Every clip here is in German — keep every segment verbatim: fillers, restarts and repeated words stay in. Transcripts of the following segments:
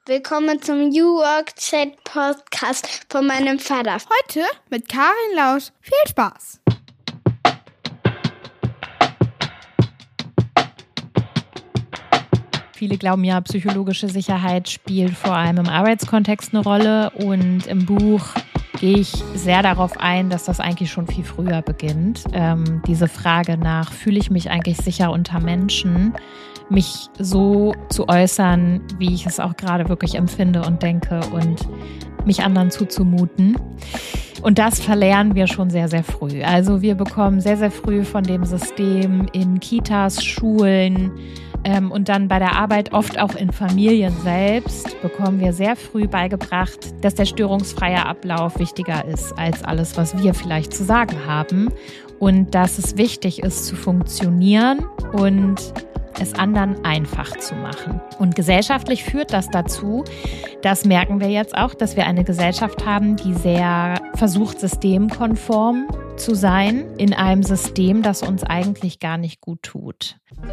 Willkommen zum New Work Chat Podcast von meinem Vater. Heute mit Karin Lausch. Viel Spaß! Viele glauben ja, psychologische Sicherheit spielt vor allem im Arbeitskontext eine Rolle. Und im Buch gehe ich sehr darauf ein, dass das eigentlich schon viel früher beginnt. Ähm, diese Frage nach, fühle ich mich eigentlich sicher unter Menschen, mich so zu äußern, wie ich es auch gerade wirklich empfinde und denke und mich anderen zuzumuten. Und das verlernen wir schon sehr, sehr früh. Also wir bekommen sehr, sehr früh von dem System in Kitas, Schulen ähm, und dann bei der Arbeit, oft auch in Familien selbst, bekommen wir sehr früh beigebracht, dass der störungsfreie Ablauf wichtiger ist als alles, was wir vielleicht zu sagen haben. Und dass es wichtig ist, zu funktionieren und es anderen einfach zu machen. Und gesellschaftlich führt das dazu, das merken wir jetzt auch, dass wir eine Gesellschaft haben, die sehr versucht, systemkonform zu sein in einem System, das uns eigentlich gar nicht gut tut.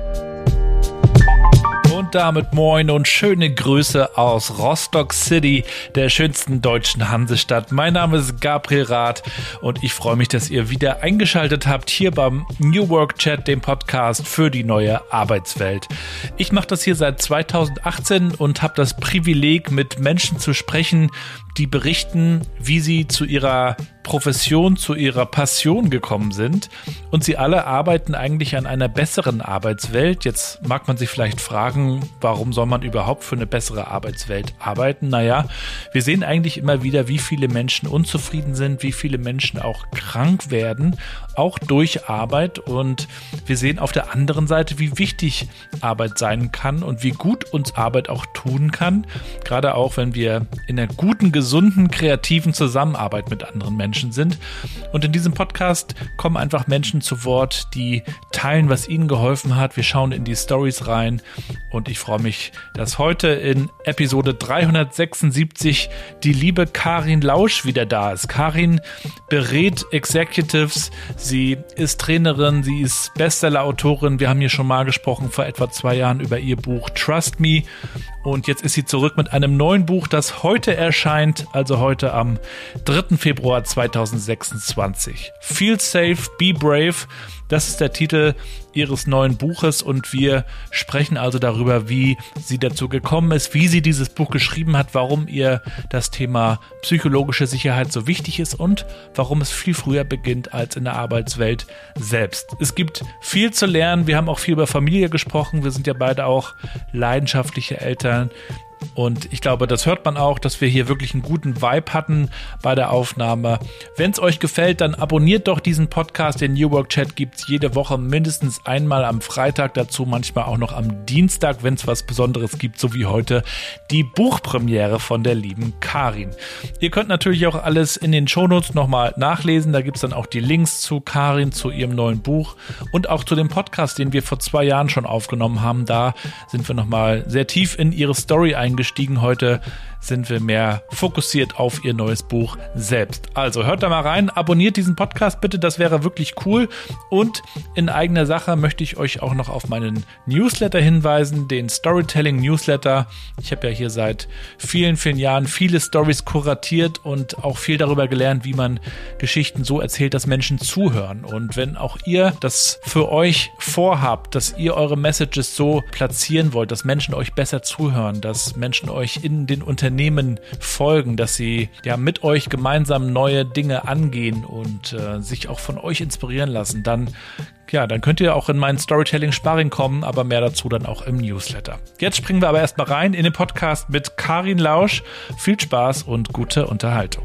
Und damit moin und schöne Grüße aus Rostock City, der schönsten deutschen Hansestadt. Mein Name ist Gabriel Rath und ich freue mich, dass ihr wieder eingeschaltet habt hier beim New Work Chat, dem Podcast für die neue Arbeitswelt. Ich mache das hier seit zweitausendachtzehn und habe das Privileg, mit Menschen zu sprechen, die berichten, wie sie zu ihrer Profession, zu ihrer Passion gekommen sind. Und sie alle arbeiten eigentlich an einer besseren Arbeitswelt. Jetzt mag man sich vielleicht fragen, warum soll man überhaupt für eine bessere Arbeitswelt arbeiten? Naja, wir sehen eigentlich immer wieder, wie viele Menschen unzufrieden sind, wie viele Menschen auch krank werden, auch durch Arbeit. Und wir sehen auf der anderen Seite, wie wichtig Arbeit sein kann und wie gut uns Arbeit auch tun kann. Gerade auch, wenn wir in einer guten, gesunden, kreativen Zusammenarbeit mit anderen Menschen sind. Und in diesem Podcast kommen einfach Menschen zu Wort, die teilen, was ihnen geholfen hat. Wir schauen in die Stories rein und ich freue mich, dass heute in Episode dreihundertsechsundsiebzig die liebe Karin Lausch wieder da ist. Karin berät Executives, sie ist Trainerin, sie ist Bestseller-Autorin. Wir haben hier schon mal gesprochen vor etwa zwei Jahren über ihr Buch Trust Me. Und jetzt ist sie zurück mit einem neuen Buch, das heute erscheint, also heute am dritten Februar zweitausendsechsundzwanzig. Feel Safe, Be Brave, das ist der Titel ihres neuen Buches und wir sprechen also darüber, wie sie dazu gekommen ist, wie sie dieses Buch geschrieben hat, warum ihr das Thema psychologische Sicherheit so wichtig ist und warum es viel früher beginnt als in der Arbeitswelt selbst. Es gibt viel zu lernen, wir haben auch viel über Familie gesprochen, wir sind ja beide auch leidenschaftliche Eltern. Und ich glaube, das hört man auch, dass wir hier wirklich einen guten Vibe hatten bei der Aufnahme. Wenn es euch gefällt, dann abonniert doch diesen Podcast. Den New Work Chat gibt es jede Woche mindestens einmal am Freitag dazu, manchmal auch noch am Dienstag, wenn es was Besonderes gibt, so wie heute die Buchpremiere von der lieben Karin. Ihr könnt natürlich auch alles in den Shownotes nochmal nachlesen. Da gibt es dann auch die Links zu Karin, zu ihrem neuen Buch und auch zu dem Podcast, den wir vor zwei Jahren schon aufgenommen haben. Da sind wir nochmal sehr tief in ihre Story eingestiegen. eingestiegen. Heute sind wir mehr fokussiert auf ihr neues Buch selbst. Also hört da mal rein, abonniert diesen Podcast bitte, das wäre wirklich cool. Und in eigener Sache möchte ich euch auch noch auf meinen Newsletter hinweisen, den Storytelling Newsletter. Ich habe ja hier seit vielen, vielen Jahren viele Stories kuratiert und auch viel darüber gelernt, wie man Geschichten so erzählt, dass Menschen zuhören. Und wenn auch ihr das für euch vorhabt, dass ihr eure Messages so platzieren wollt, dass Menschen euch besser zuhören, dass Menschen euch in den Unternehmen folgen, dass sie ja mit euch gemeinsam neue Dinge angehen und äh, sich auch von euch inspirieren lassen, dann ja, dann könnt ihr auch in meinen Storytelling-Sparring kommen, aber mehr dazu dann auch im Newsletter. Jetzt springen wir aber erstmal rein in den Podcast mit Karin Lausch. Viel Spaß und gute Unterhaltung.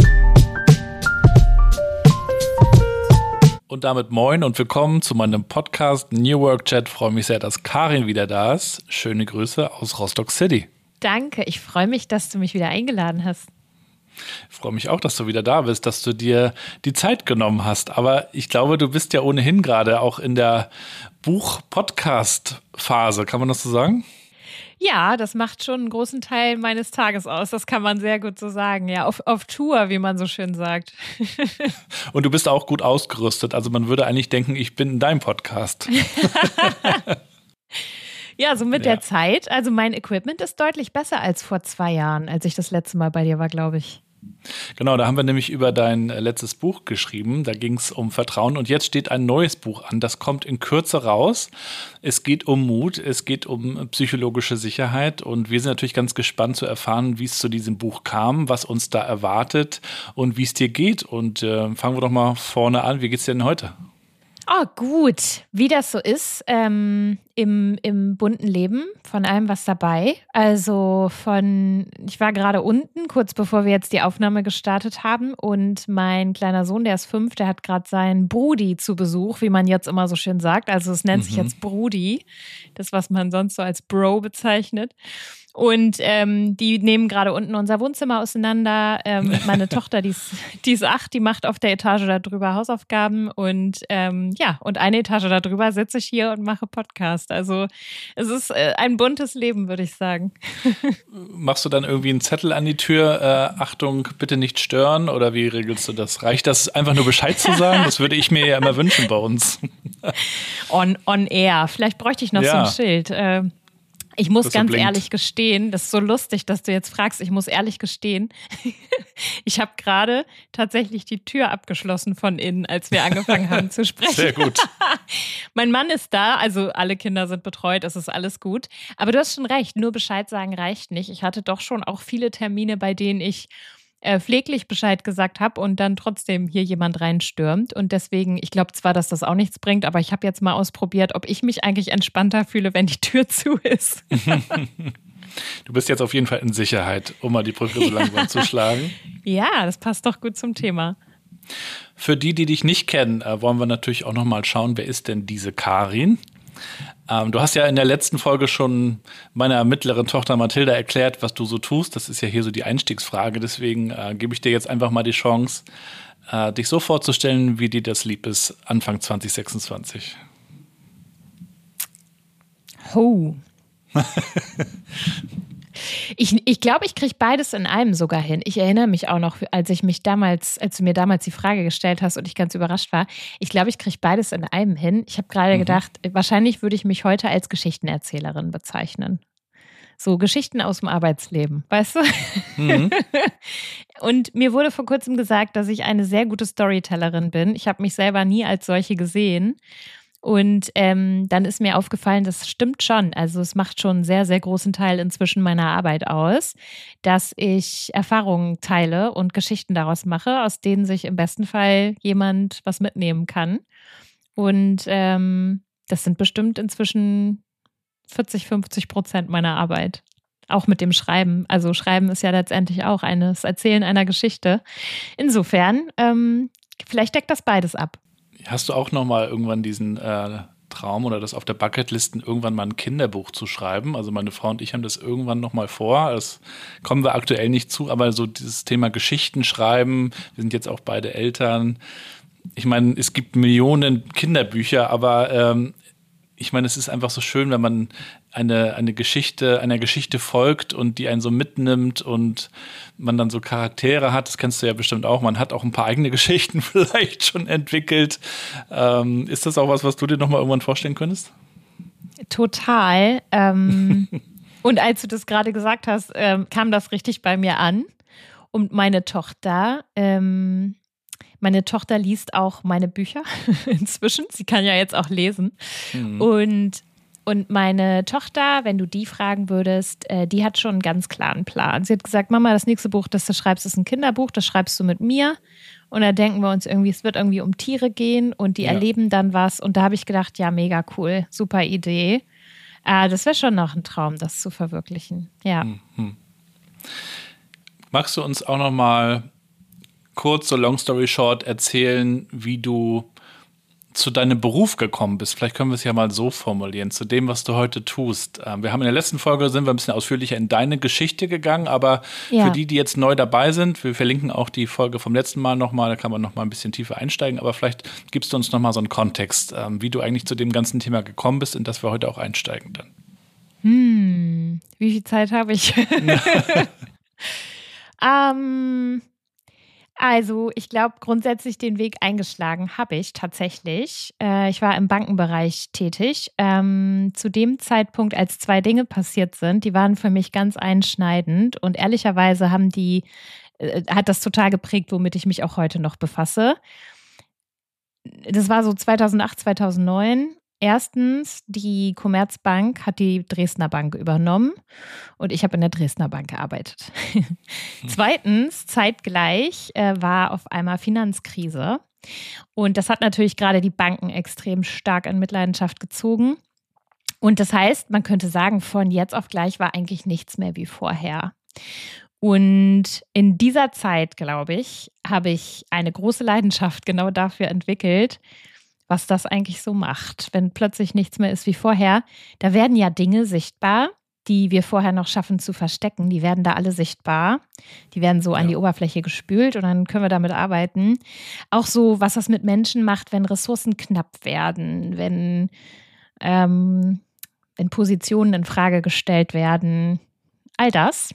Und damit moin und willkommen zu meinem Podcast New Work Chat. Ich freue mich sehr, dass Karin wieder da ist. Schöne Grüße aus Rostock City. Danke, ich freue mich, dass du mich wieder eingeladen hast. Ich freue mich auch, dass du wieder da bist, dass du dir die Zeit genommen hast. Aber ich glaube, du bist ja ohnehin gerade auch in der Buch-Podcast-Phase. Kann man das so sagen? Ja, das macht schon einen großen Teil meines Tages aus. Das kann man sehr gut so sagen. Ja, auf, auf Tour, wie man so schön sagt. Und du bist auch gut ausgerüstet. Also man würde eigentlich denken, ich bin in deinem Podcast. Ja, so mit Ja. der Zeit. Also mein Equipment ist deutlich besser als vor zwei Jahren, als ich das letzte Mal bei dir war, glaube ich. Genau, da haben wir nämlich über dein äh, letztes Buch geschrieben. Da ging es um Vertrauen und jetzt steht ein neues Buch an. Das kommt in Kürze raus. Es geht um Mut, es geht um psychologische Sicherheit und wir sind natürlich ganz gespannt zu erfahren, wie es zu diesem Buch kam, was uns da erwartet und wie es dir geht. Und äh, fangen wir doch mal vorne an. Wie geht's dir denn heute? Oh, gut. Wie das so ist ähm, im, im bunten Leben, von allem was dabei. Also von, ich war gerade unten, kurz bevor wir jetzt die Aufnahme gestartet haben und mein kleiner Sohn, der ist fünf, der hat gerade seinen Brudi zu Besuch, wie man jetzt immer so schön sagt. Also es nennt sich jetzt Brudi, das, was man sonst so als Bro bezeichnet. Und ähm, die nehmen gerade unten unser Wohnzimmer auseinander. Ähm, meine Tochter, die ist, die ist acht, die macht auf der Etage da drüber Hausaufgaben. Und ähm, ja, und eine Etage da drüber sitze ich hier und mache Podcast. Also es ist äh, ein buntes Leben, würde ich sagen. Machst du dann irgendwie einen Zettel an die Tür, äh, Achtung, bitte nicht stören? Oder wie regelst du das? Reicht das, einfach nur Bescheid zu sagen? Das würde ich mir ja immer wünschen bei uns. On, on air. Vielleicht bräuchte ich noch Ja. so ein Schild. Äh, Ich muss Das so ganz blinkt. ehrlich gestehen, das ist so lustig, dass du jetzt fragst, ich muss ehrlich gestehen, ich habe gerade tatsächlich die Tür abgeschlossen von innen, als wir angefangen haben zu sprechen. Sehr gut. Mein Mann ist da, also alle Kinder sind betreut, es ist alles gut. Aber du hast schon recht, nur Bescheid sagen reicht nicht. Ich hatte doch schon auch viele Termine, bei denen ich äh, pfleglich Bescheid gesagt habe und dann trotzdem hier jemand reinstürmt. Und deswegen, ich glaube zwar, dass das auch nichts bringt, aber ich habe jetzt mal ausprobiert, ob ich mich eigentlich entspannter fühle, wenn die Tür zu ist. Du bist jetzt auf jeden Fall in Sicherheit, um mal die Brücke so langsam zu schlagen. Ja, das passt doch gut zum Thema. Für die, die dich nicht kennen, äh, wollen wir natürlich auch noch mal schauen, wer ist denn diese Karin? Ähm, du hast ja in der letzten Folge schon meiner mittleren Tochter Mathilda erklärt, was du so tust. Das ist ja hier so die Einstiegsfrage. Deswegen äh, gebe ich dir jetzt einfach mal die Chance, äh, dich so vorzustellen, wie dir das lieb ist, Anfang zwanzig sechsundzwanzig. Ho. Ich glaube, ich, glaub, ich kriege beides in einem sogar hin. Ich erinnere mich auch noch, als ich mich damals, als du mir damals die Frage gestellt hast und ich ganz überrascht war. Ich glaube, ich kriege beides in einem hin. Ich habe gerade mhm. gedacht, wahrscheinlich würde ich mich heute als Geschichtenerzählerin bezeichnen. So Geschichten aus dem Arbeitsleben, weißt du? Mhm. Und mir wurde vor kurzem gesagt, dass ich eine sehr gute Storytellerin bin. Ich habe mich selber nie als solche gesehen. Und ähm, dann ist mir aufgefallen, das stimmt schon. Also es macht schon einen sehr, sehr großen Teil inzwischen meiner Arbeit aus, dass ich Erfahrungen teile und Geschichten daraus mache, aus denen sich im besten Fall jemand was mitnehmen kann. Und ähm, das sind bestimmt inzwischen vierzig, fünfzig Prozent meiner Arbeit. Auch mit dem Schreiben. Also Schreiben ist ja letztendlich auch ein das Erzählen einer Geschichte. Insofern, ähm, vielleicht deckt das beides ab. Hast du auch noch mal irgendwann diesen äh, Traum oder das auf der Bucketlisten, irgendwann mal ein Kinderbuch zu schreiben? Also meine Frau und ich haben das irgendwann noch mal vor. Das kommen wir aktuell nicht zu, aber so dieses Thema Geschichten schreiben, wir sind jetzt auch beide Eltern. Ich meine, es gibt Millionen Kinderbücher, aber ähm, ich meine, es ist einfach so schön, wenn man eine, eine Geschichte, einer Geschichte folgt und die einen so mitnimmt und man dann so Charaktere hat. Das kennst du ja bestimmt auch. Man hat auch ein paar eigene Geschichten vielleicht schon entwickelt. Ähm, ist das auch was, was du dir noch mal irgendwann vorstellen könntest? Total. Ähm, und als du das gerade gesagt hast, ähm, kam das richtig bei mir an. Und meine Tochter, ähm, meine Tochter liest auch meine Bücher inzwischen. Sie kann ja jetzt auch lesen. Mhm. Und Und meine Tochter, wenn du die fragen würdest, äh, die hat schon einen ganz klaren Plan. Sie hat gesagt, Mama, das nächste Buch, das du schreibst, ist ein Kinderbuch, das schreibst du mit mir. Und da denken wir uns irgendwie, es wird irgendwie um Tiere gehen und die ja. erleben dann was. Und da habe ich gedacht, ja, mega cool, super Idee. Äh, das wäre schon noch ein Traum, das zu verwirklichen. Ja. Mhm. Magst du uns auch noch mal kurz, so long story short, erzählen, wie du zu deinem Beruf gekommen bist? Vielleicht können wir es ja mal so formulieren, zu dem, was du heute tust. Wir haben in der letzten Folge, sind wir ein bisschen ausführlicher in deine Geschichte gegangen, aber ja. für die, die jetzt neu dabei sind, wir verlinken auch die Folge vom letzten Mal nochmal, da kann man nochmal ein bisschen tiefer einsteigen, aber vielleicht gibst du uns nochmal so einen Kontext, wie du eigentlich zu dem ganzen Thema gekommen bist, in das wir heute auch einsteigen dann. Hm, wie viel Zeit habe ich? ähm... Also ich glaube, grundsätzlich den Weg eingeschlagen habe ich tatsächlich. Äh, ich war im Bankenbereich tätig. Ähm, zu dem Zeitpunkt, als zwei Dinge passiert sind, die waren für mich ganz einschneidend und ehrlicherweise haben die, äh, hat das total geprägt, womit ich mich auch heute noch befasse. Das war so zweitausendacht, zweitausendneun. Erstens, die Commerzbank hat die Dresdner Bank übernommen und ich habe in der Dresdner Bank gearbeitet. Zweitens, zeitgleich äh, war auf einmal Finanzkrise und das hat natürlich gerade die Banken extrem stark in Mitleidenschaft gezogen. Und das heißt, man könnte sagen, von jetzt auf gleich war eigentlich nichts mehr wie vorher. Und in dieser Zeit, glaube ich, habe ich eine große Leidenschaft genau dafür entwickelt, was das eigentlich so macht, wenn plötzlich nichts mehr ist wie vorher. Da werden ja Dinge sichtbar, die wir vorher noch schaffen zu verstecken. Die werden da alle sichtbar. Die werden so ja. an die Oberfläche gespült und dann können wir damit arbeiten. Auch so, was das mit Menschen macht, wenn Ressourcen knapp werden, wenn, ähm, wenn Positionen in Frage gestellt werden. All das.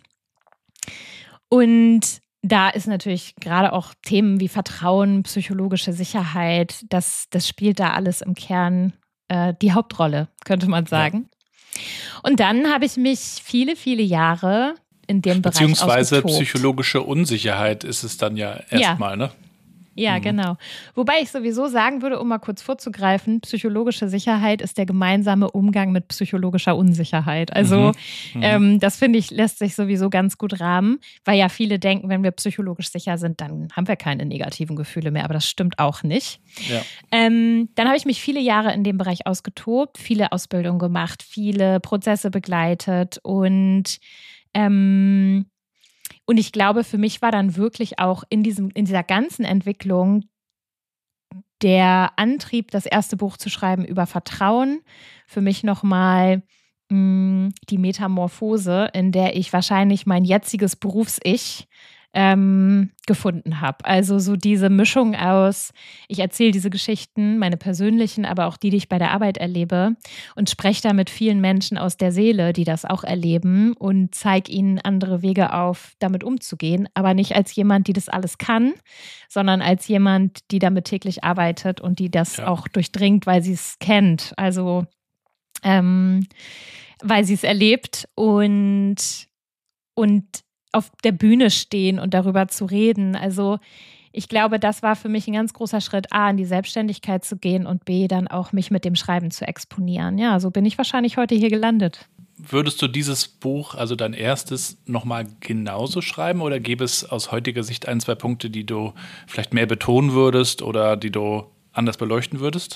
Und da ist natürlich gerade auch Themen wie Vertrauen, psychologische Sicherheit, das, das spielt da alles im Kern äh, die Hauptrolle, könnte man sagen. Ja. Und dann habe ich mich viele, viele Jahre in dem Bereich Beziehungsweise ausgetobt. Psychologische Unsicherheit ist es dann ja erstmal, ja. ne? Ja, mhm. genau. Wobei ich sowieso sagen würde, um mal kurz vorzugreifen, psychologische Sicherheit ist der gemeinsame Umgang mit psychologischer Unsicherheit. Also mhm. Mhm. Ähm, das finde ich, lässt sich sowieso ganz gut rahmen, weil ja viele denken, wenn wir psychologisch sicher sind, dann haben wir keine negativen Gefühle mehr, aber das stimmt auch nicht. Ja. Ähm, dann habe ich mich viele Jahre in dem Bereich ausgetobt, viele Ausbildungen gemacht, viele Prozesse begleitet und ähm, Und ich glaube, für mich war dann wirklich auch in diesem, in dieser ganzen Entwicklung der Antrieb, das erste Buch zu schreiben über Vertrauen, für mich nochmal mh, die Metamorphose, in der ich wahrscheinlich mein jetziges Berufs-Ich ähm, gefunden habe. Also so diese Mischung aus, ich erzähle diese Geschichten, meine persönlichen, aber auch die, die ich bei der Arbeit erlebe und spreche da mit vielen Menschen aus der Seele, die das auch erleben und zeige ihnen andere Wege auf, damit umzugehen, aber nicht als jemand, die das alles kann, sondern als jemand, die damit täglich arbeitet und die das ja. auch durchdringt, weil sie es kennt, also ähm, weil sie es erlebt und und auf der Bühne stehen und darüber zu reden. Also ich glaube, das war für mich ein ganz großer Schritt, A, in die Selbstständigkeit zu gehen und B, dann auch mich mit dem Schreiben zu exponieren. Ja, so bin ich wahrscheinlich heute hier gelandet. Würdest du dieses Buch, also dein erstes, nochmal genauso schreiben oder gäbe es aus heutiger Sicht ein, zwei Punkte, die du vielleicht mehr betonen würdest oder die du anders beleuchten würdest?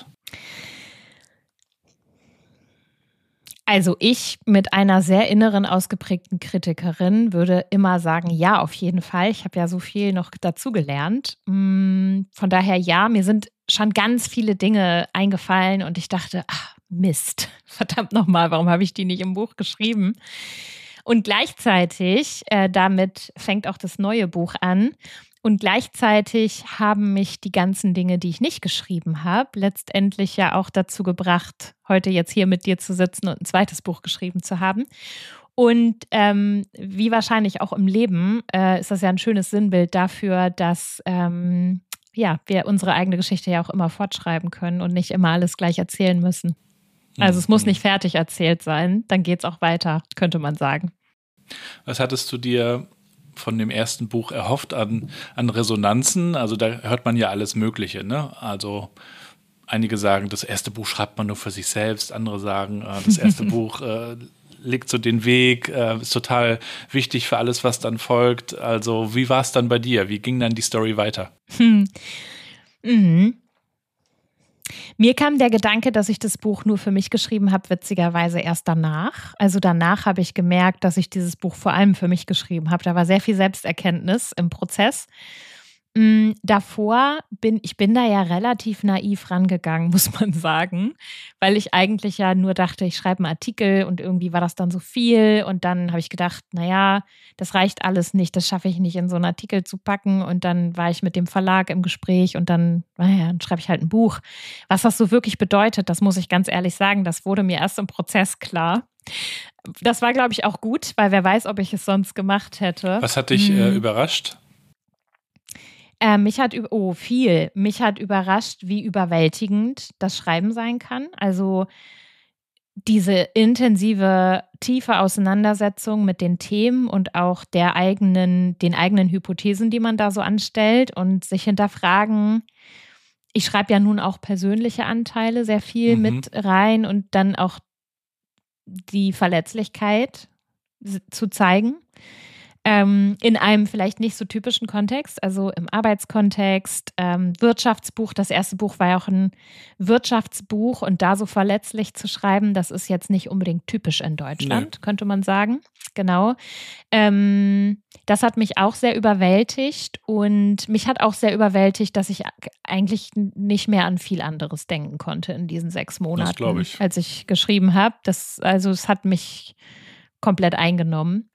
Also ich mit einer sehr inneren, ausgeprägten Kritikerin würde immer sagen, ja, auf jeden Fall. Ich habe ja so viel noch dazugelernt. Von daher ja, mir sind schon ganz viele Dinge eingefallen und ich dachte, ach Mist, verdammt nochmal, warum habe ich die nicht im Buch geschrieben? Und gleichzeitig, äh, damit fängt auch das neue Buch an, und gleichzeitig haben mich die ganzen Dinge, die ich nicht geschrieben habe, letztendlich ja auch dazu gebracht, heute jetzt hier mit dir zu sitzen und ein zweites Buch geschrieben zu haben. Und ähm, wie wahrscheinlich auch im Leben äh, ist das ja ein schönes Sinnbild dafür, dass ähm, ja, wir unsere eigene Geschichte ja auch immer fortschreiben können und nicht immer alles gleich erzählen müssen. Also es muss nicht fertig erzählt sein, dann geht es auch weiter, könnte man sagen. Was hattest du dir von dem ersten Buch erhofft an, an Resonanzen? Also da hört man ja alles Mögliche, ne? Also einige sagen, das erste Buch schreibt man nur für sich selbst, andere sagen, äh, das erste Buch äh, legt so den Weg, äh, ist total wichtig für alles, was dann folgt. Also wie war es dann bei dir? Wie ging dann die Story weiter? Hm. Mhm. Mir kam der Gedanke, dass ich das Buch nur für mich geschrieben habe, witzigerweise erst danach. Also danach habe ich gemerkt, dass ich dieses Buch vor allem für mich geschrieben habe. Da war sehr viel Selbsterkenntnis im Prozess. Davor bin ich bin da ja relativ naiv rangegangen, muss man sagen, weil ich eigentlich ja nur dachte, ich schreibe einen Artikel und irgendwie war das dann so viel und dann habe ich gedacht, naja, das reicht alles nicht, das schaffe ich nicht in so einen Artikel zu packen und dann war ich mit dem Verlag im Gespräch und dann, naja, dann schreibe ich halt ein Buch. Was das so wirklich bedeutet, das muss ich ganz ehrlich sagen, das wurde mir erst im Prozess klar. Das war, glaube ich, auch gut, weil wer weiß, ob ich es sonst gemacht hätte. Was hat dich hm. äh, überrascht? Äh, mich hat, oh, viel. Mich hat überrascht, wie überwältigend das Schreiben sein kann. Also diese intensive, tiefe Auseinandersetzung mit den Themen und auch der eigenen, den eigenen Hypothesen, die man da so anstellt und sich hinterfragen. Ich schreibe ja nun auch persönliche Anteile sehr viel mhm. mit rein und dann auch die Verletzlichkeit zu zeigen. Ähm, in einem vielleicht nicht so typischen Kontext, also im Arbeitskontext, ähm, Wirtschaftsbuch. Das erste Buch war ja auch ein Wirtschaftsbuch und da so verletzlich zu schreiben, das ist jetzt nicht unbedingt typisch in Deutschland, nee. könnte man sagen. Genau. Ähm, das hat mich auch sehr überwältigt und mich hat auch sehr überwältigt, dass ich eigentlich nicht mehr an viel anderes denken konnte in diesen sechs Monaten, das glaube ich. als ich geschrieben habe. Das, also es hat mich komplett eingenommen.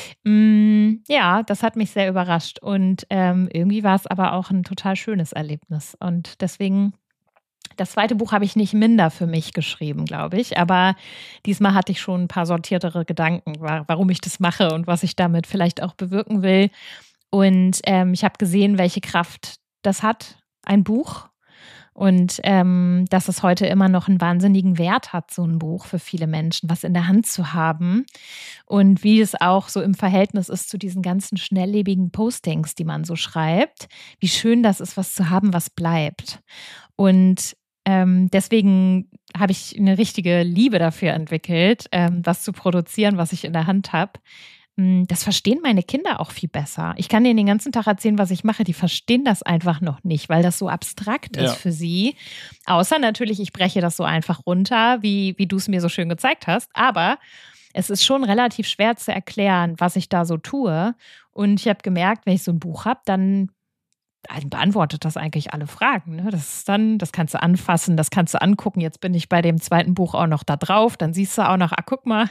Mm, ja, das hat mich sehr überrascht und ähm, irgendwie war es aber auch ein total schönes Erlebnis und deswegen, das zweite Buch habe ich nicht minder für mich geschrieben, glaube ich, aber diesmal hatte ich schon ein paar sortiertere Gedanken, warum ich das mache und was ich damit vielleicht auch bewirken will und ähm, ich habe gesehen, welche Kraft das hat, ein Buch. Und ähm, dass es heute immer noch einen wahnsinnigen Wert hat, so ein Buch für viele Menschen, was in der Hand zu haben. Und wie es auch so im Verhältnis ist zu diesen ganzen schnelllebigen Postings, die man so schreibt. Wie schön das ist, was zu haben, was bleibt. Und ähm, deswegen habe ich eine richtige Liebe dafür entwickelt, ähm, was zu produzieren, was ich in der Hand habe. Das verstehen meine Kinder auch viel besser. Ich kann denen den ganzen Tag erzählen, was ich mache. Die verstehen das einfach noch nicht, weil das so abstrakt ist ja. für sie. Außer natürlich, ich breche das so einfach runter, wie, wie du es mir so schön gezeigt hast. Aber es ist schon relativ schwer zu erklären, was ich da so tue. Und ich habe gemerkt, wenn ich so ein Buch habe, dann beantwortet das eigentlich alle Fragen. Ne? Das ist dann, das kannst du anfassen, das kannst du angucken. Jetzt bin ich bei dem zweiten Buch auch noch da drauf. Dann siehst du auch noch, ah, guck mal,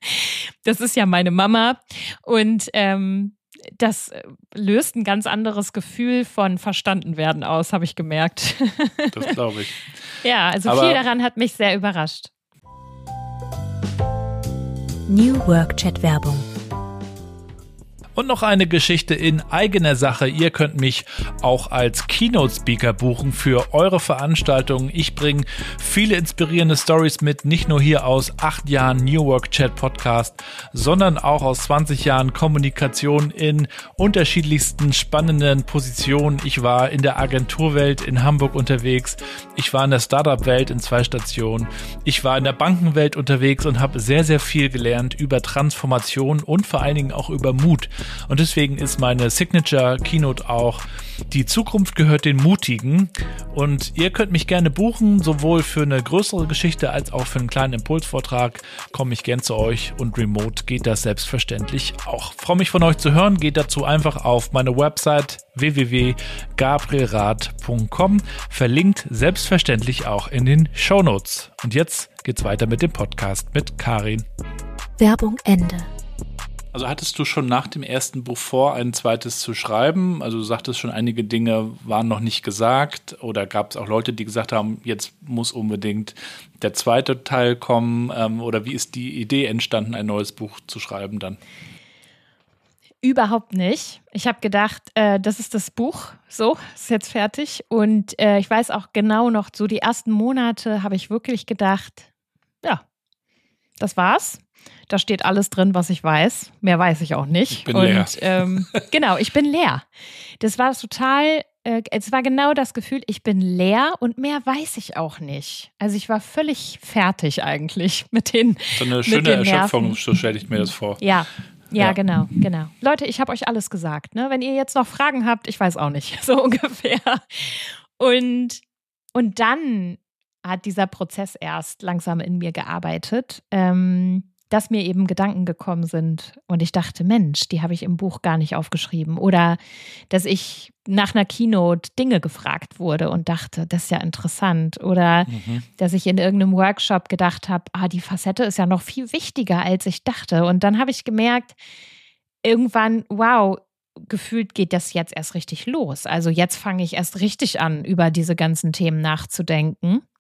das ist ja meine Mama. Und ähm, das löst ein ganz anderes Gefühl von verstanden werden aus, habe ich gemerkt. Das glaube ich. Ja, also Aber viel daran hat mich sehr überrascht. New Work Chat Werbung. Und noch eine Geschichte in eigener Sache. Ihr könnt mich auch als Keynote-Speaker buchen für eure Veranstaltungen. Ich bringe viele inspirierende Stories mit, nicht nur hier aus acht Jahren New Work Chat Podcast, sondern auch aus zwanzig Jahren Kommunikation in unterschiedlichsten spannenden Positionen. Ich war in der Agenturwelt in Hamburg unterwegs. Ich war in der Startup-Welt in zwei Stationen. Ich war in der Bankenwelt unterwegs und habe sehr, sehr viel gelernt über Transformation und vor allen Dingen auch über Mut. Und deswegen ist meine Signature Keynote auch: Die Zukunft gehört den Mutigen. Und ihr könnt mich gerne buchen, sowohl für eine größere Geschichte als auch für einen kleinen Impulsvortrag. Komme ich gern zu euch und remote geht das selbstverständlich auch. Freue mich von euch zu hören. Geht dazu einfach auf meine Website w w w punkt gabrielrath punkt com. Verlinkt selbstverständlich auch in den Shownotes. Und jetzt geht's weiter mit dem Podcast mit Karin. Werbung Ende. Also hattest du schon nach dem ersten Buch vor, ein zweites zu schreiben? Also du sagtest schon, einige Dinge waren noch nicht gesagt, oder gab es auch Leute, die gesagt haben, jetzt muss unbedingt der zweite Teil kommen? Ähm, oder wie ist die Idee entstanden, ein neues Buch zu schreiben dann? Überhaupt nicht. Ich habe gedacht, äh, das ist das Buch, so, ist jetzt fertig. Und äh, ich weiß auch genau noch, so die ersten Monate habe ich wirklich gedacht, ja, das war's. Da steht alles drin, was ich weiß. Mehr weiß ich auch nicht. Ich bin und leer. Ähm, genau, ich bin leer. Das war total, äh, es war genau das Gefühl, ich bin leer und mehr weiß ich auch nicht. Also ich war völlig fertig eigentlich mit den So eine mit schöne den Erschöpfung, Nerven. so stelle ich mir das vor. Ja. Ja, Ja. genau, genau. Leute, ich habe euch alles gesagt. Ne? Wenn ihr jetzt noch Fragen habt, ich weiß auch nicht, so ungefähr. Und, und dann hat dieser Prozess erst langsam in mir gearbeitet, ähm, dass mir eben Gedanken gekommen sind und ich dachte, Mensch, die habe ich im Buch gar nicht aufgeschrieben. Oder dass ich nach einer Keynote Dinge gefragt wurde und dachte, das ist ja interessant. Oder Mhm. dass ich in irgendeinem Workshop gedacht habe, ah, die Facette ist ja noch viel wichtiger, als ich dachte. Und dann habe ich gemerkt, irgendwann, wow, gefühlt geht das jetzt erst richtig los. Also jetzt fange ich erst richtig an, über diese ganzen Themen nachzudenken.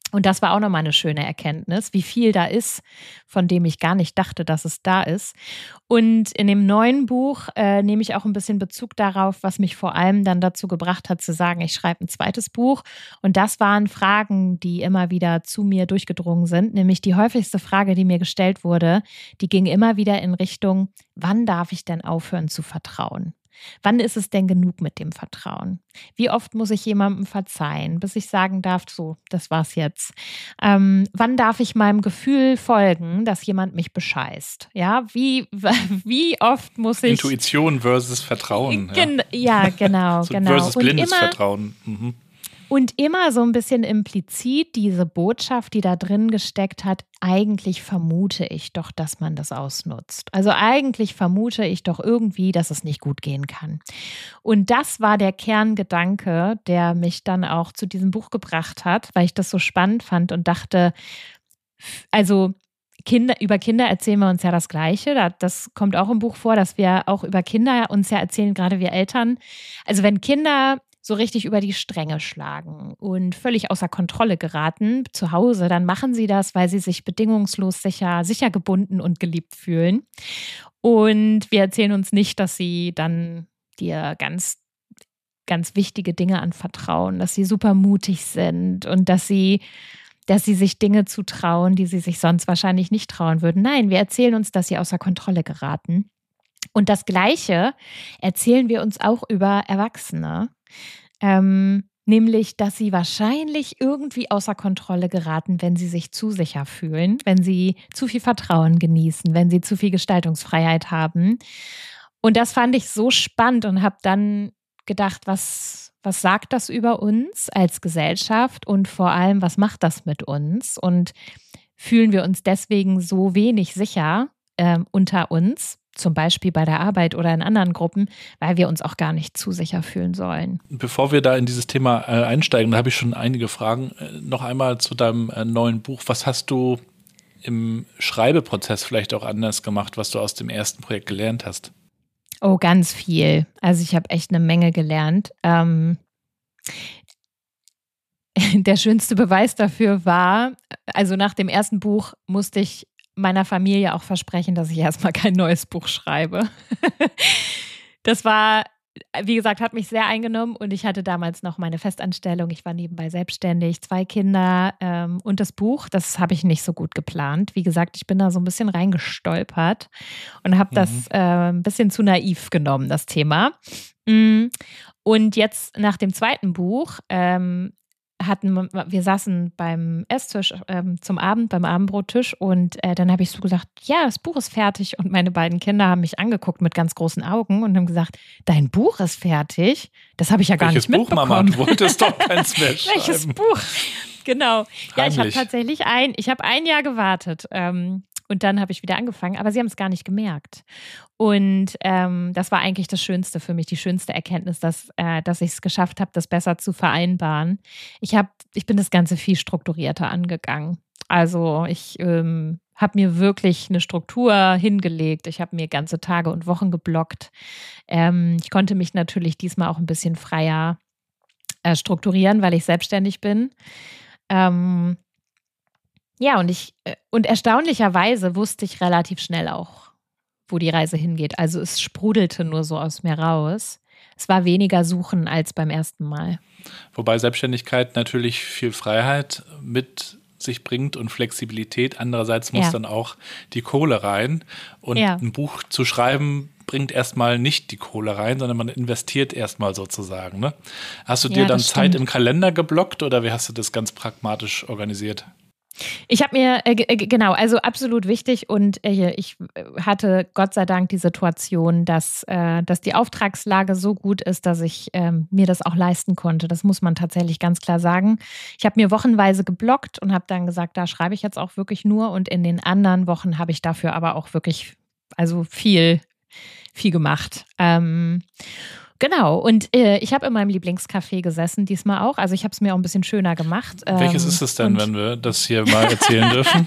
Und das war auch nochmal eine schöne Erkenntnis, wie viel da ist, von dem ich gar nicht dachte, dass es da ist. Und in dem neuen Buch äh, nehme ich auch ein bisschen Bezug darauf, was mich vor allem dann dazu gebracht hat, zu sagen, ich schreibe ein zweites Buch. Und das waren Fragen, die immer wieder zu mir durchgedrungen sind. Nämlich die häufigste Frage, die mir gestellt wurde, die ging immer wieder in Richtung, wann darf ich denn aufhören zu vertrauen? Wann ist es denn genug mit dem Vertrauen? Wie oft muss ich jemandem verzeihen, bis ich sagen darf, so, das war's jetzt. Ähm, wann darf ich meinem Gefühl folgen, dass jemand mich bescheißt? Ja, wie, wie oft muss ich... Intuition versus Vertrauen. Gen- ja. ja, genau, so genau. Versus blindes immer, Vertrauen. Mhm. Und immer so ein bisschen implizit diese Botschaft, die da drin gesteckt hat, eigentlich vermute ich doch, dass man das ausnutzt. Also eigentlich vermute ich doch irgendwie, dass es nicht gut gehen kann. Und das war der Kerngedanke, der mich dann auch zu diesem Buch gebracht hat, weil ich das so spannend fand und dachte, also Kinder, über Kinder erzählen wir uns ja das Gleiche. Das kommt auch im Buch vor, dass wir auch über Kinder uns ja erzählen, gerade wir Eltern. Also wenn Kinder so richtig über die Stränge schlagen und völlig außer Kontrolle geraten zu Hause, dann machen sie das, weil sie sich bedingungslos sicher, sicher gebunden und geliebt fühlen. Und wir erzählen uns nicht, dass sie dann dir ganz, ganz wichtige Dinge anvertrauen, dass sie super mutig sind und dass sie, dass sie sich Dinge zutrauen, die sie sich sonst wahrscheinlich nicht trauen würden. Nein, wir erzählen uns, dass sie außer Kontrolle geraten. Und das Gleiche erzählen wir uns auch über Erwachsene. Ähm, nämlich, dass sie wahrscheinlich irgendwie außer Kontrolle geraten, wenn sie sich zu sicher fühlen, wenn sie zu viel Vertrauen genießen, wenn sie zu viel Gestaltungsfreiheit haben. Und das fand ich so spannend und habe dann gedacht, was, was sagt das über uns als Gesellschaft und vor allem, was macht das mit uns? Und fühlen wir uns deswegen so wenig sicher äh, unter uns? Zum Beispiel bei der Arbeit oder in anderen Gruppen, weil wir uns auch gar nicht zu sicher fühlen sollen. Bevor wir da in dieses Thema äh, einsteigen, da habe ich schon einige Fragen. Äh, noch einmal zu deinem äh, neuen Buch. Was hast du im Schreibeprozess vielleicht auch anders gemacht, was du aus dem ersten Projekt gelernt hast? Oh, ganz viel. Also ich habe echt eine Menge gelernt. Ähm, der schönste Beweis dafür war, also nach dem ersten Buch musste ich meiner Familie auch versprechen, dass ich erstmal kein neues Buch schreibe. Das war, wie gesagt, hat mich sehr eingenommen und ich hatte damals noch meine Festanstellung. Ich war nebenbei selbstständig, zwei Kinder ähm, und das Buch, das habe ich nicht so gut geplant. Wie gesagt, ich bin da so ein bisschen reingestolpert und habe mhm. das äh, ein bisschen zu naiv genommen, das Thema. Und jetzt nach dem zweiten Buch ähm, hatten, wir saßen beim Esstisch ähm, zum Abend, beim Abendbrottisch und äh, dann habe ich so gesagt, ja, das Buch ist fertig und meine beiden Kinder haben mich angeguckt mit ganz großen Augen und haben gesagt, dein Buch ist fertig? Das habe ich ja gar Welches nicht Buch, mitbekommen. Mama? Du wolltest doch keins mehr schreiben. Welches Buch? Genau. Ja, ich habe Heimlich. tatsächlich ein, ich habe ein Jahr gewartet ähm, und dann habe ich wieder angefangen, aber sie haben es gar nicht gemerkt. Und ähm, das war eigentlich das Schönste für mich, die schönste Erkenntnis, dass, äh, dass ich es geschafft habe, das besser zu vereinbaren. Ich, hab, ich bin das Ganze viel strukturierter angegangen. Also ich ähm, habe mir wirklich eine Struktur hingelegt. Ich habe mir ganze Tage und Wochen geblockt. Ähm, ich konnte mich natürlich diesmal auch ein bisschen freier äh, strukturieren, weil ich selbstständig bin. Ähm, ja, und ich äh, und erstaunlicherweise wusste ich relativ schnell auch, wo die Reise hingeht. Also es sprudelte nur so aus mir raus. Es war weniger Suchen als beim ersten Mal. Wobei Selbstständigkeit natürlich viel Freiheit mit sich bringt und Flexibilität. Andererseits muss Ja. dann auch die Kohle rein. Und Ja. ein Buch zu schreiben bringt erstmal nicht die Kohle rein, sondern man investiert erstmal sozusagen. Ne? Hast du dir Ja, dann das Zeit stimmt. im Kalender geblockt oder wie hast du das ganz pragmatisch organisiert? Ich habe mir, äh, g- genau, also absolut wichtig und äh, ich hatte Gott sei Dank die Situation, dass, äh, dass die Auftragslage so gut ist, dass ich ähm, mir das auch leisten konnte. Das muss man tatsächlich ganz klar sagen. Ich habe mir wochenweise geblockt und habe dann gesagt, da schreibe ich jetzt auch wirklich nur und in den anderen Wochen habe ich dafür aber auch wirklich, also viel, viel gemacht. Ähm, Genau, und äh, ich habe in meinem Lieblingscafé gesessen, diesmal auch. Also ich habe es mir auch ein bisschen schöner gemacht. Welches Ähm, ist es denn, und- wenn wir das hier mal erzählen dürfen?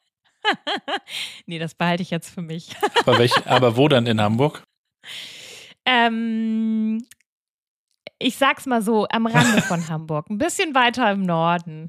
Nee, das behalte ich jetzt für mich. aber, welch, aber wo dann in Hamburg? Ähm, ich sag's mal so, am Rande von Hamburg, ein bisschen weiter im Norden.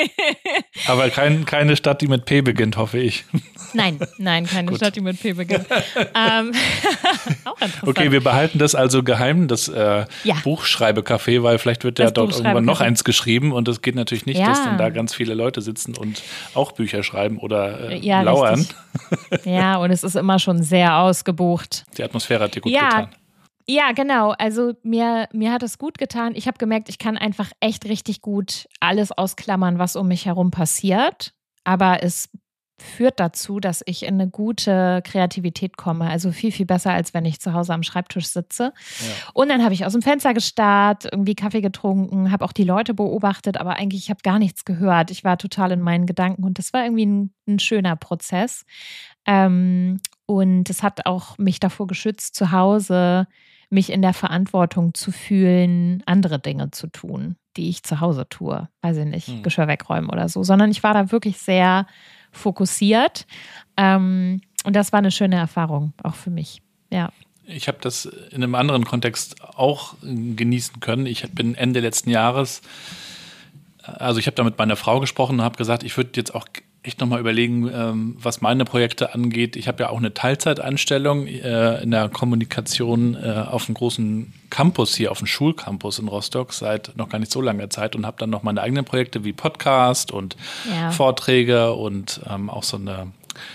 Aber kein, keine Stadt, die mit P beginnt, hoffe ich. Nein, nein, keine Stadt, die mit P beginnt. ähm, auch interessant. Okay, wir behalten das also geheim, das äh, Ja. Buchschreibecafé, weil vielleicht wird ja Das dort irgendwann noch Buchschreibecafé. eins geschrieben und es geht natürlich nicht, Ja. dass dann da ganz viele Leute sitzen und auch Bücher schreiben oder äh, Ja, lauern. richtig. Ja, und es ist immer schon sehr ausgebucht. Die Atmosphäre hat dir gut Ja. getan. Ja, genau. Also mir, mir hat es gut getan. Ich habe gemerkt, ich kann einfach echt richtig gut alles ausklammern, was um mich herum passiert. Aber es führt dazu, dass ich in eine gute Kreativität komme. Also viel, viel besser, als wenn ich zu Hause am Schreibtisch sitze. Ja. Und dann habe ich aus dem Fenster gestarrt, irgendwie Kaffee getrunken, habe auch die Leute beobachtet, aber eigentlich ich habe gar nichts gehört. Ich war total in meinen Gedanken und das war irgendwie ein, ein schöner Prozess. Ähm, und es hat auch mich davor geschützt, zu Hause mich in der Verantwortung zu fühlen, andere Dinge zu tun, die ich zu Hause tue. Weiß ich nicht, Hm. Geschirr wegräumen oder so. Sondern ich war da wirklich sehr fokussiert. Ähm, und das war eine schöne Erfahrung, auch für mich. Ja. Ich habe das in einem anderen Kontext auch genießen können. Ich bin Ende letzten Jahres, also ich habe da mit meiner Frau gesprochen und habe gesagt, ich würde jetzt auch echt nochmal überlegen, ähm, was meine Projekte angeht. Ich habe ja auch eine Teilzeitanstellung äh, in der Kommunikation äh, auf einem großen Campus hier, auf dem Schulcampus in Rostock seit noch gar nicht so langer Zeit und habe dann noch meine eigenen Projekte wie Podcast und Ja. Vorträge und ähm, auch so eine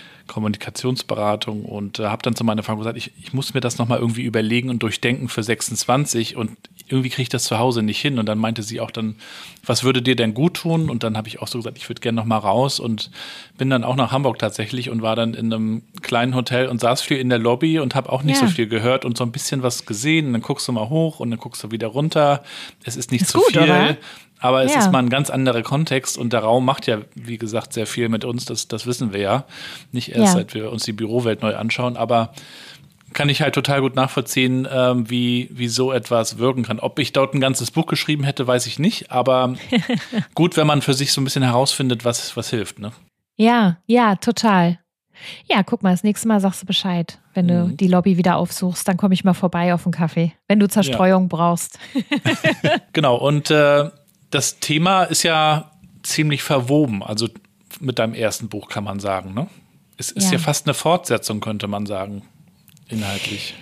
Kommunikationsberatung und äh, habe dann zu meiner Frau gesagt, ich, ich muss mir das nochmal irgendwie überlegen und durchdenken für sechsundzwanzig und irgendwie kriege ich das zu Hause nicht hin. Und dann meinte sie auch dann, was würde dir denn gut tun? Und dann habe ich auch so gesagt, ich würde gerne nochmal raus und bin dann auch nach Hamburg tatsächlich und war dann in einem kleinen Hotel und saß viel in der Lobby und habe auch nicht Ja. so viel gehört und so ein bisschen was gesehen. Und dann guckst du mal hoch und dann guckst du wieder runter. Es ist nicht Ist zu gut, viel. oder? Aber es Ja. ist mal ein ganz anderer Kontext und der Raum macht ja, wie gesagt, sehr viel mit uns, das, das wissen wir ja. Nicht erst, Ja. seit wir uns die Bürowelt neu anschauen, aber kann ich halt total gut nachvollziehen, ähm, wie, wie so etwas wirken kann. Ob ich dort ein ganzes Buch geschrieben hätte, weiß ich nicht, aber gut, wenn man für sich so ein bisschen herausfindet, was, was hilft, ne? Ja, ja, total. Ja, guck mal, das nächste Mal sagst du Bescheid. Wenn du Mhm. die Lobby wieder aufsuchst, dann komme ich mal vorbei auf einen Kaffee. Wenn du Zerstreuung brauchst. Genau, und äh, das Thema ist ja ziemlich verwoben, also mit deinem ersten Buch kann man sagen, ne? Es ist ja, Ja. fast eine Fortsetzung, könnte man sagen, inhaltlich.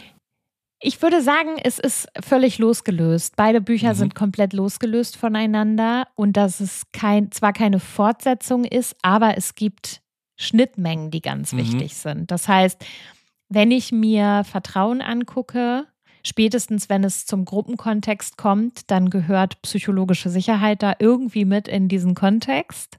Ich würde sagen, es ist völlig losgelöst. Beide Bücher Mhm. sind komplett losgelöst voneinander und dass es kein, zwar keine Fortsetzung ist, aber es gibt Schnittmengen, die ganz Mhm. wichtig sind. Das heißt, wenn ich mir Vertrauen angucke, spätestens wenn es zum Gruppenkontext kommt, dann gehört psychologische Sicherheit da irgendwie mit in diesen Kontext.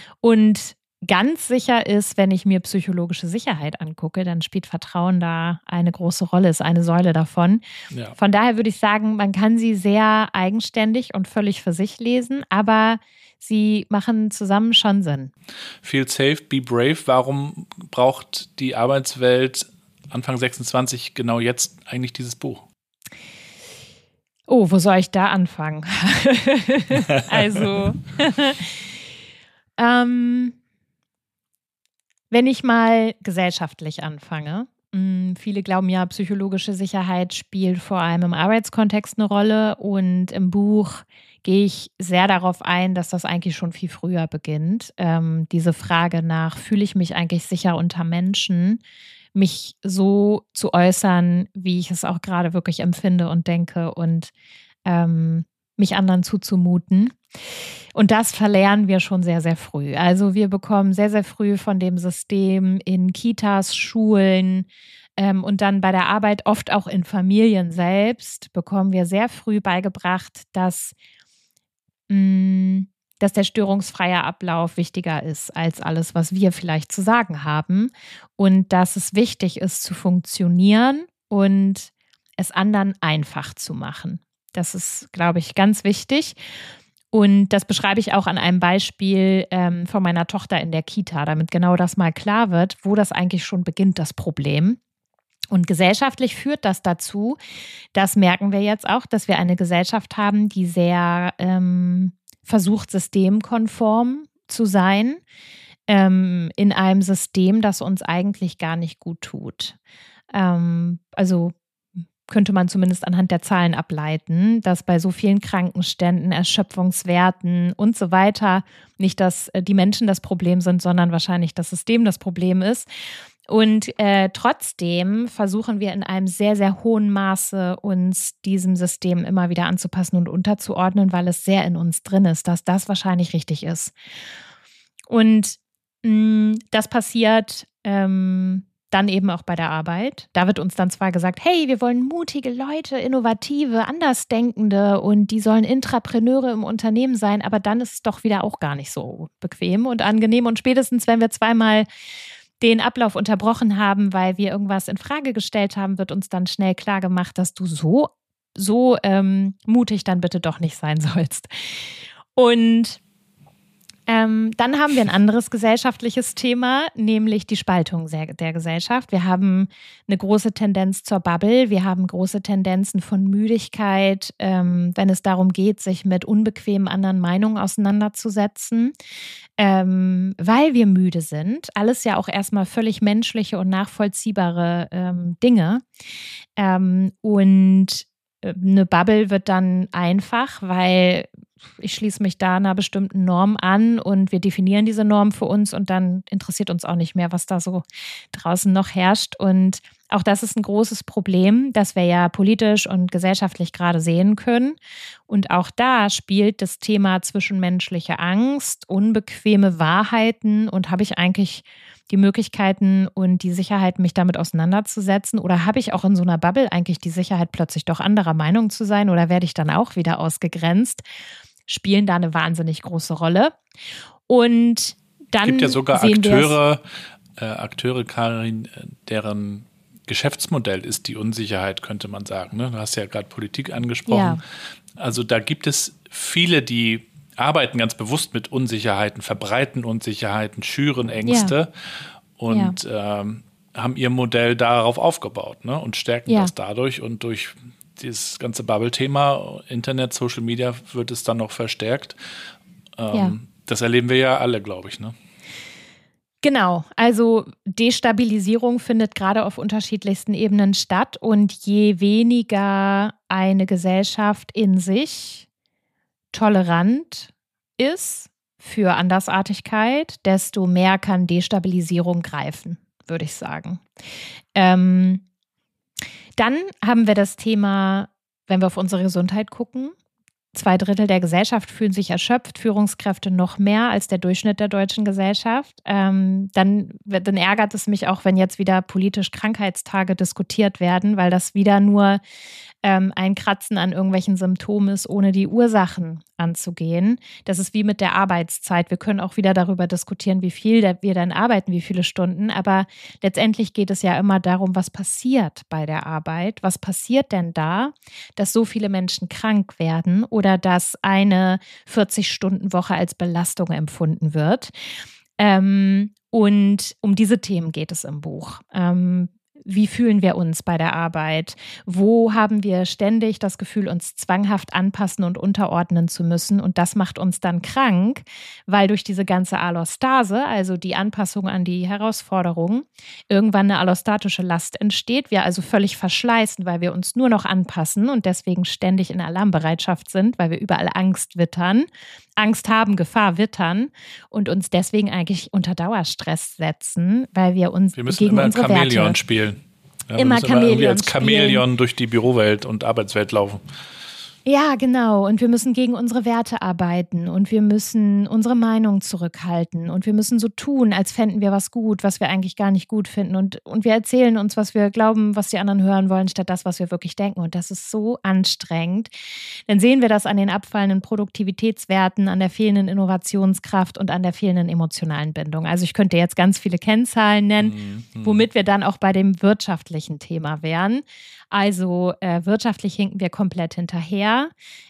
Und ganz sicher ist, wenn ich mir psychologische Sicherheit angucke, dann spielt Vertrauen da eine große Rolle, ist eine Säule davon. Ja. Von daher würde ich sagen, man kann sie sehr eigenständig und völlig für sich lesen, aber sie machen zusammen schon Sinn. Feel safe, be brave. Warum braucht die Arbeitswelt Anfang sechsundzwanzig genau jetzt eigentlich dieses Buch? Oh, wo soll ich da anfangen? also, ähm, wenn ich mal gesellschaftlich anfange, mh, viele glauben ja, psychologische Sicherheit spielt vor allem im Arbeitskontext eine Rolle und im Buch gehe ich sehr darauf ein, dass das eigentlich schon viel früher beginnt. Ähm, diese Frage nach, fühle ich mich eigentlich sicher unter Menschen, mich so zu äußern, wie ich es auch gerade wirklich empfinde und denke und ähm, mich anderen zuzumuten. Und das verlernen wir schon sehr, sehr früh. Also wir bekommen sehr, sehr früh von dem System in Kitas, Schulen ähm, und dann bei der Arbeit, oft auch in Familien selbst, bekommen wir sehr früh beigebracht, dass, mh, dass der störungsfreie Ablauf wichtiger ist als alles, was wir vielleicht zu sagen haben. Und dass es wichtig ist, zu funktionieren und es anderen einfach zu machen. Das ist, glaube ich, ganz wichtig. Und das beschreibe ich auch an einem Beispiel ähm, von meiner Tochter in der Kita, damit genau das mal klar wird, wo das eigentlich schon beginnt, das Problem. Und gesellschaftlich führt das dazu, das merken wir jetzt auch, dass wir eine Gesellschaft haben, die sehr ähm, versucht, systemkonform zu sein, ähm, in einem System, das uns eigentlich gar nicht gut tut. Ähm, also könnte man zumindest anhand der Zahlen ableiten, dass bei so vielen Krankenständen, Erschöpfungswerten und so weiter nicht, dass die Menschen das Problem sind, sondern wahrscheinlich das System das Problem ist. Und äh, trotzdem versuchen wir in einem sehr, sehr hohen Maße, uns diesem System immer wieder anzupassen und unterzuordnen, weil es sehr in uns drin ist, dass das wahrscheinlich richtig ist. Und mh, das passiert ähm, dann eben auch bei der Arbeit. Da wird uns dann zwar gesagt, hey, wir wollen mutige Leute, innovative, Andersdenkende und die sollen Intrapreneure im Unternehmen sein, aber dann ist es doch wieder auch gar nicht so bequem und angenehm. Und spätestens, wenn wir zweimal den Ablauf unterbrochen haben, weil wir irgendwas in Frage gestellt haben, wird uns dann schnell klar gemacht, dass du so, so ähm, mutig dann bitte doch nicht sein sollst. Und Ähm, dann haben wir ein anderes gesellschaftliches Thema, nämlich die Spaltung der, der Gesellschaft. Wir haben eine große Tendenz zur Bubble, wir haben große Tendenzen von Müdigkeit, ähm, wenn es darum geht, sich mit unbequemen anderen Meinungen auseinanderzusetzen, ähm, weil wir müde sind. Alles ja auch erstmal völlig menschliche und nachvollziehbare ähm, Dinge. Ähm, und eine Bubble wird dann einfach, weil ich schließe mich da einer bestimmten Norm an und wir definieren diese Norm für uns und dann interessiert uns auch nicht mehr, was da so draußen noch herrscht. Und auch das ist ein großes Problem, das wir ja politisch und gesellschaftlich gerade sehen können. Und auch da spielt das Thema zwischenmenschliche Angst, unbequeme Wahrheiten und habe ich eigentlich die Möglichkeiten und die Sicherheit, mich damit auseinanderzusetzen? Oder habe ich auch in so einer Bubble eigentlich die Sicherheit, plötzlich doch anderer Meinung zu sein? Oder werde ich dann auch wieder ausgegrenzt? Spielen da eine wahnsinnig große Rolle. Und dann es gibt ja sogar sehen Akteure, äh, Akteure, Karin, deren Geschäftsmodell ist die Unsicherheit, könnte man sagen. Ne? Du hast ja gerade Politik angesprochen. Ja. Also da gibt es viele, die arbeiten ganz bewusst mit Unsicherheiten, verbreiten Unsicherheiten, schüren Ängste ja. und ja. Ähm, haben ihr Modell darauf aufgebaut, ne? Und stärken ja. das dadurch. Und durch dieses ganze Bubble-Thema, Internet, Social Media, wird es dann noch verstärkt. Ähm, ja. Das erleben wir ja alle, glaube ich, ne? Genau, also Destabilisierung findet gerade auf unterschiedlichsten Ebenen statt. Und je weniger eine Gesellschaft in sich tolerant ist für Andersartigkeit, desto mehr kann Destabilisierung greifen, würde ich sagen. Ähm, dann haben wir das Thema, wenn wir auf unsere Gesundheit gucken. Zwei Drittel der Gesellschaft fühlen sich erschöpft, Führungskräfte noch mehr als der Durchschnitt der deutschen Gesellschaft. Ähm, dann, dann ärgert es mich auch, wenn jetzt wieder politisch Krankheitstage diskutiert werden, weil das wieder nur ähm, ein Kratzen an irgendwelchen Symptomen ist, ohne die Ursachen anzugehen. Das ist wie mit der Arbeitszeit. Wir können auch wieder darüber diskutieren, wie viel wir dann arbeiten, wie viele Stunden. Aber letztendlich geht es ja immer darum, was passiert bei der Arbeit. Was passiert denn da, dass so viele Menschen krank werden oder dass eine vierzig-Stunden-Woche als Belastung empfunden wird? Ähm, und um diese Themen geht es im Buch. Ähm, Wie fühlen wir uns bei der Arbeit? Wo haben wir ständig das Gefühl, uns zwanghaft anpassen und unterordnen zu müssen? Und das macht uns dann krank, weil durch diese ganze Allostase, also die Anpassung an die Herausforderungen, irgendwann eine allostatische Last entsteht. Wir also völlig verschleißen, weil wir uns nur noch anpassen und deswegen ständig in Alarmbereitschaft sind, weil wir überall Angst wittern, Angst haben, Gefahr wittern und uns deswegen eigentlich unter Dauerstress setzen, weil wir uns wir müssen gegen immer unsere Chamäleon Werte spielen. Ja, immer Chamäleon als Chamäleon spielen. durch die Bürowelt und Arbeitswelt laufen. Ja, genau. Und wir müssen gegen unsere Werte arbeiten und wir müssen unsere Meinung zurückhalten und wir müssen so tun, als fänden wir was gut, was wir eigentlich gar nicht gut finden. Und, und wir erzählen uns, was wir glauben, was die anderen hören wollen, statt das, was wir wirklich denken. Und das ist so anstrengend. Dann sehen wir das an den abfallenden Produktivitätswerten, an der fehlenden Innovationskraft und an der fehlenden emotionalen Bindung. Also ich könnte jetzt ganz viele Kennzahlen nennen, mhm. womit wir dann auch bei dem wirtschaftlichen Thema wären. Also äh, wirtschaftlich hinken wir komplett hinterher.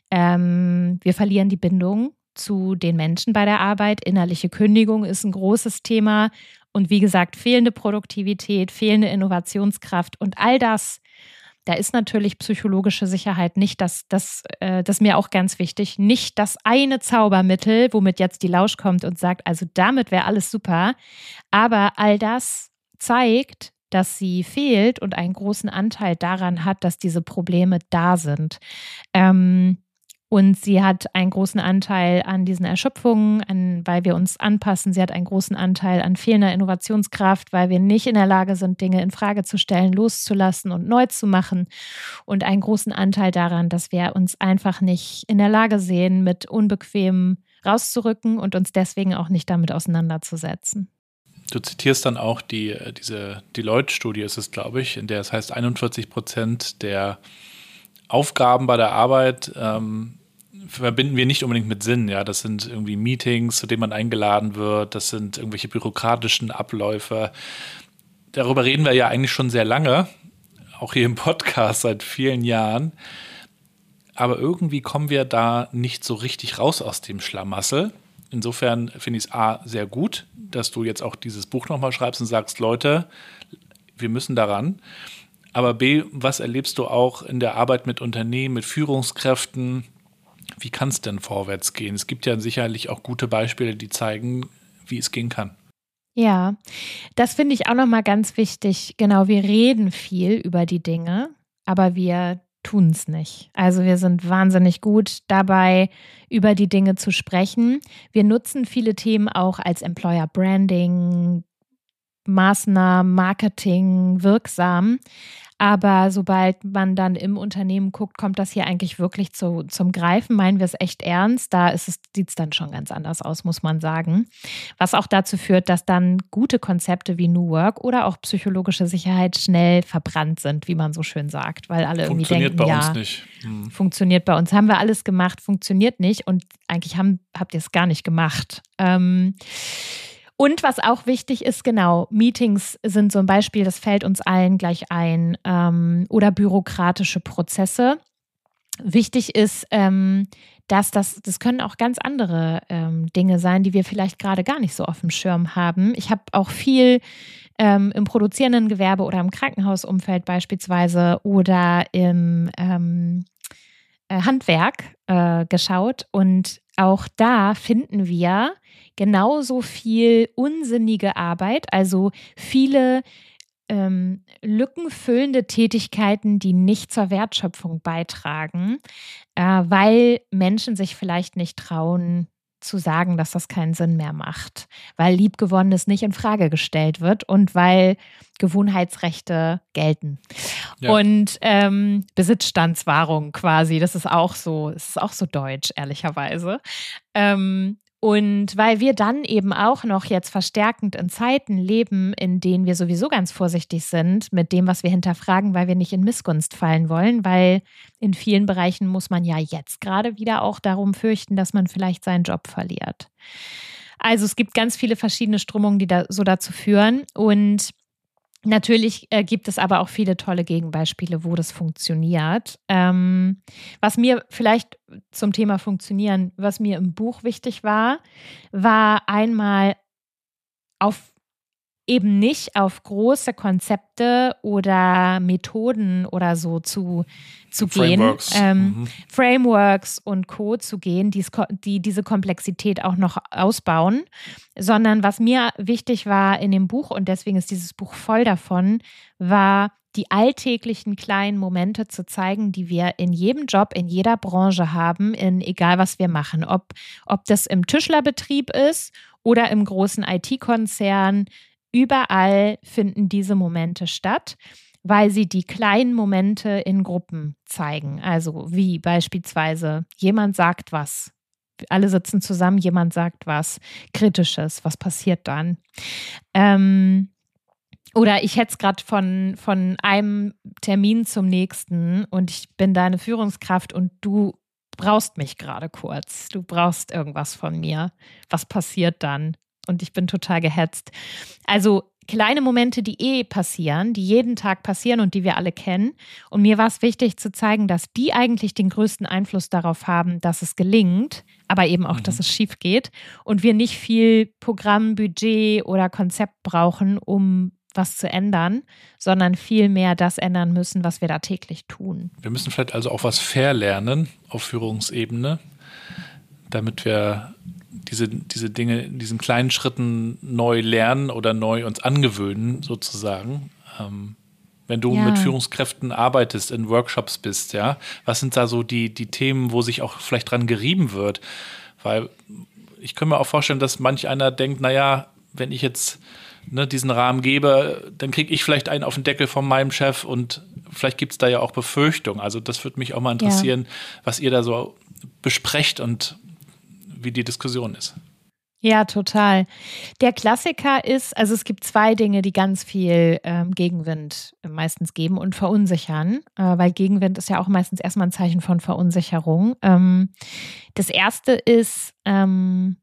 Ähm, wir verlieren die Bindung zu den Menschen bei der Arbeit. Innerliche Kündigung ist ein großes Thema. Und wie gesagt, fehlende Produktivität, fehlende Innovationskraft und all das, da ist natürlich psychologische Sicherheit nicht das, das, äh, das ist mir auch ganz wichtig, nicht das eine Zaubermittel, womit jetzt die Lausch kommt und sagt, also damit wäre alles super. Aber all das zeigt, dass sie fehlt und einen großen Anteil daran hat, dass diese Probleme da sind. Ähm, Und sie hat einen großen Anteil an diesen Erschöpfungen, an, weil wir uns anpassen. Sie hat einen großen Anteil an fehlender Innovationskraft, weil wir nicht in der Lage sind, Dinge in Frage zu stellen, loszulassen und neu zu machen. Und einen großen Anteil daran, dass wir uns einfach nicht in der Lage sehen, mit Unbequemem rauszurücken und uns deswegen auch nicht damit auseinanderzusetzen. Du zitierst dann auch die, diese Deloitte-Studie, ist es, glaube ich, in der es heißt, einundvierzig Prozent der Aufgaben bei der Arbeit ähm, verbinden wir nicht unbedingt mit Sinn. Ja, das sind irgendwie Meetings, zu denen man eingeladen wird. Das sind irgendwelche bürokratischen Abläufe. Darüber reden wir ja eigentlich schon sehr lange, auch hier im Podcast seit vielen Jahren. Aber irgendwie kommen wir da nicht so richtig raus aus dem Schlamassel. Insofern finde ich es A, sehr gut, dass du jetzt auch dieses Buch nochmal schreibst und sagst, Leute, wir müssen daran. Aber B, was erlebst du auch in der Arbeit mit Unternehmen, mit Führungskräften? Wie kann es denn vorwärts gehen? Es gibt ja sicherlich auch gute Beispiele, die zeigen, wie es gehen kann. Ja, das finde ich auch nochmal ganz wichtig. Genau, wir reden viel über die Dinge, aber wir tun es nicht. Also wir sind wahnsinnig gut dabei, über die Dinge zu sprechen. Wir nutzen viele Themen auch als Employer Branding, Maßnahmen, Marketing wirksam. Aber sobald man dann im Unternehmen guckt, kommt das hier eigentlich wirklich zu, zum Greifen? Meinen wir es echt ernst? Da ist es, sieht es dann schon ganz anders aus, muss man sagen. Was auch dazu führt, dass dann gute Konzepte wie New Work oder auch psychologische Sicherheit schnell verbrannt sind, wie man so schön sagt. Weil alle irgendwie denken, bei ja, uns nicht. Hm. Funktioniert bei uns. Haben wir alles gemacht, funktioniert nicht. Und eigentlich haben, habt ihr es gar nicht gemacht. Ähm, Und was auch wichtig ist, genau, Meetings sind so ein Beispiel, das fällt uns allen gleich ein, ähm, oder bürokratische Prozesse. Wichtig ist, ähm, dass das, das können auch ganz andere ähm, Dinge sein, die wir vielleicht gerade gar nicht so auf dem Schirm haben. Ich habe auch viel ähm, im produzierenden Gewerbe oder im Krankenhausumfeld beispielsweise oder im ähm, äh, Handwerk äh, geschaut und auch da finden wir genauso viel unsinnige Arbeit, also viele ähm, lückenfüllende Tätigkeiten, die nicht zur Wertschöpfung beitragen, äh, weil Menschen sich vielleicht nicht trauen zu sagen, dass das keinen Sinn mehr macht, weil Liebgewonnenes nicht in Frage gestellt wird und weil Gewohnheitsrechte gelten. Ja. Und ähm, Besitzstandswahrung quasi, das ist auch so, das ist auch so deutsch, ehrlicherweise. Ähm, Und weil wir dann eben auch noch jetzt verstärkend in Zeiten leben, in denen wir sowieso ganz vorsichtig sind mit dem, was wir hinterfragen, weil wir nicht in Missgunst fallen wollen, weil in vielen Bereichen muss man ja jetzt gerade wieder auch darum fürchten, dass man vielleicht seinen Job verliert. Also es gibt ganz viele verschiedene Strömungen, die da so dazu führen und natürlich äh, gibt es aber auch viele tolle Gegenbeispiele, wo das funktioniert. Ähm, was mir vielleicht zum Thema Funktionieren, was mir im Buch wichtig war, war einmal auf eben nicht auf große Konzepte oder Methoden oder so zu, zu Frameworks. gehen, ähm, mhm. Frameworks und Co. zu gehen, die, die diese Komplexität auch noch ausbauen, sondern was mir wichtig war in dem Buch, und deswegen ist dieses Buch voll davon, war die alltäglichen kleinen Momente zu zeigen, die wir in jedem Job, in jeder Branche haben, in egal was wir machen, ob, ob das im Tischlerbetrieb ist oder im großen I T-Konzern. Überall finden diese Momente statt, weil sie die kleinen Momente in Gruppen zeigen. Also wie beispielsweise jemand sagt was, alle sitzen zusammen, jemand sagt was Kritisches, was passiert dann? Ähm, oder ich hätte es gerade von, von einem Termin zum nächsten und ich bin deine Führungskraft und du brauchst mich gerade kurz. Du brauchst irgendwas von mir. Was passiert dann? Und ich bin total gehetzt. Also kleine Momente, die eh passieren, die jeden Tag passieren und die wir alle kennen. Und mir war es wichtig zu zeigen, dass die eigentlich den größten Einfluss darauf haben, dass es gelingt, aber eben auch, mhm. dass es schief geht. Und wir nicht viel Programm, Budget oder Konzept brauchen, um was zu ändern, sondern viel mehr das ändern müssen, was wir da täglich tun. Wir müssen vielleicht also auch was verlernen auf Führungsebene, damit wir diese, diese Dinge in diesen kleinen Schritten neu lernen oder neu uns angewöhnen sozusagen. Ähm, wenn du Ja. mit Führungskräften arbeitest, in Workshops bist, ja, was sind da so die, die Themen, wo sich auch vielleicht dran gerieben wird? Weil ich kann mir auch vorstellen, dass manch einer denkt, naja, wenn ich jetzt ne, diesen Rahmen gebe, dann kriege ich vielleicht einen auf den Deckel von meinem Chef und vielleicht gibt es da ja auch Befürchtungen. Also das würde mich auch mal interessieren, ja. was ihr da so besprecht und wie die Diskussion ist. Ja, total. Der Klassiker ist, also es gibt zwei Dinge, die ganz viel ähm, Gegenwind meistens geben und verunsichern, äh, weil Gegenwind ist ja auch meistens erstmal ein Zeichen von Verunsicherung. Ähm, das erste ist, ähm,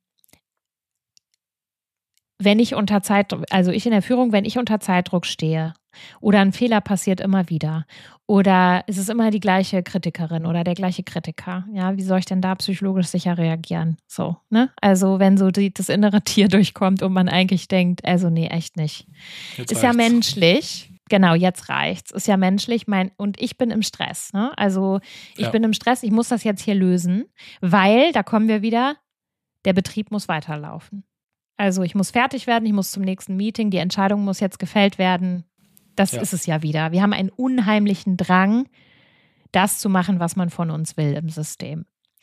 wenn ich unter Zeitdruck, also ich in der Führung, wenn ich unter Zeitdruck stehe oder ein Fehler passiert immer wieder oder es ist immer die gleiche Kritikerin oder der gleiche Kritiker, ja, wie soll ich denn da psychologisch sicher reagieren? So, ne? Also wenn so die, das innere Tier durchkommt und man eigentlich denkt, also nee, echt nicht. Jetzt ist ja reicht's. menschlich. Genau, jetzt reicht's. Ist ja menschlich. Mein, und ich bin im Stress. Ne? Also ich Ja. bin im Stress, ich muss das jetzt hier lösen, weil, da kommen wir wieder, der Betrieb muss weiterlaufen. Also ich muss fertig werden, ich muss zum nächsten Meeting, die Entscheidung muss jetzt gefällt werden. Das Ja. ist es ja wieder. Wir haben einen unheimlichen Drang, das zu machen, was man von uns will im System.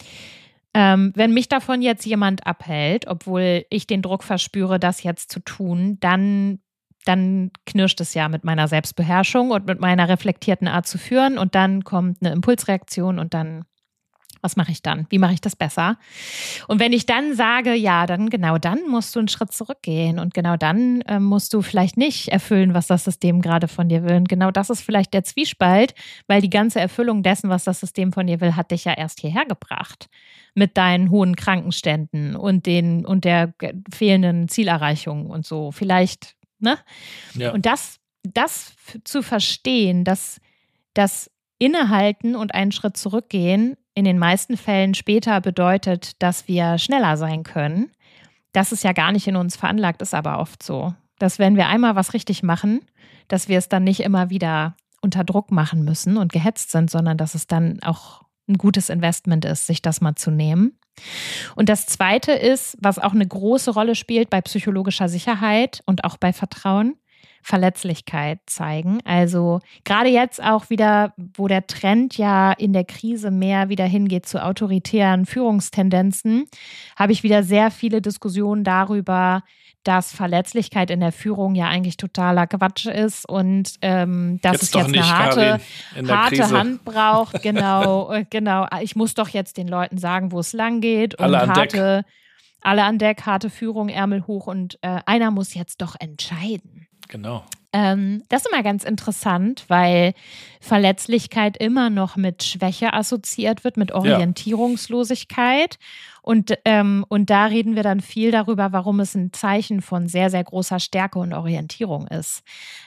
Ähm, wenn mich davon jetzt jemand abhält, obwohl ich den Druck verspüre, das jetzt zu tun, dann, dann knirscht es ja mit meiner Selbstbeherrschung und mit meiner reflektierten Art zu führen und dann kommt eine Impulsreaktion und dann was mache ich dann? Wie mache ich das besser? Und wenn ich dann sage, ja, dann genau dann musst du einen Schritt zurückgehen und genau dann äh, musst du vielleicht nicht erfüllen, was das System gerade von dir will. Und genau das ist vielleicht der Zwiespalt, weil die ganze Erfüllung dessen, was das System von dir will, hat dich ja erst hierher gebracht. Mit deinen hohen Krankenständen und den und der fehlenden Zielerreichung und so. Vielleicht, ne? Ja. Und das, das f- zu verstehen, dass das Innehalten und einen Schritt zurückgehen in den meisten Fällen später bedeutet, dass wir schneller sein können. Das ist ja gar nicht in uns veranlagt, ist aber oft so. Dass wenn wir einmal was richtig machen, dass wir es dann nicht immer wieder unter Druck machen müssen und gehetzt sind, sondern dass es dann auch ein gutes Investment ist, sich das mal zu nehmen. Und das Zweite ist, was auch eine große Rolle spielt bei psychologischer Sicherheit und auch bei Vertrauen, Verletzlichkeit zeigen. Also gerade jetzt auch wieder, wo der Trend ja in der Krise mehr wieder hingeht zu autoritären Führungstendenzen, habe ich wieder sehr viele Diskussionen darüber, dass Verletzlichkeit in der Führung ja eigentlich totaler Quatsch ist und ähm, dass Jetzt es doch jetzt nicht, eine harte, Karin, in der harte Krise. Hand braucht. Genau, äh, genau. Ich muss doch jetzt den Leuten sagen, wo es lang geht und Alle an Deck. harte, alle an Deck, harte Führung, Ärmel hoch und äh, einer muss jetzt doch entscheiden. Genau. Ähm, das ist immer ganz interessant, weil Verletzlichkeit immer noch mit Schwäche assoziiert wird, mit Orientierungslosigkeit. Und, ähm, und da reden wir dann viel darüber, warum es ein Zeichen von sehr, sehr großer Stärke und Orientierung ist.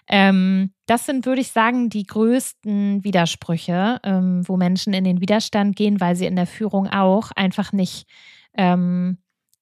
Ähm, das sind, würde ich sagen, die größten Widersprüche, ähm, wo Menschen in den Widerstand gehen, weil sie in der Führung auch einfach nicht, ähm,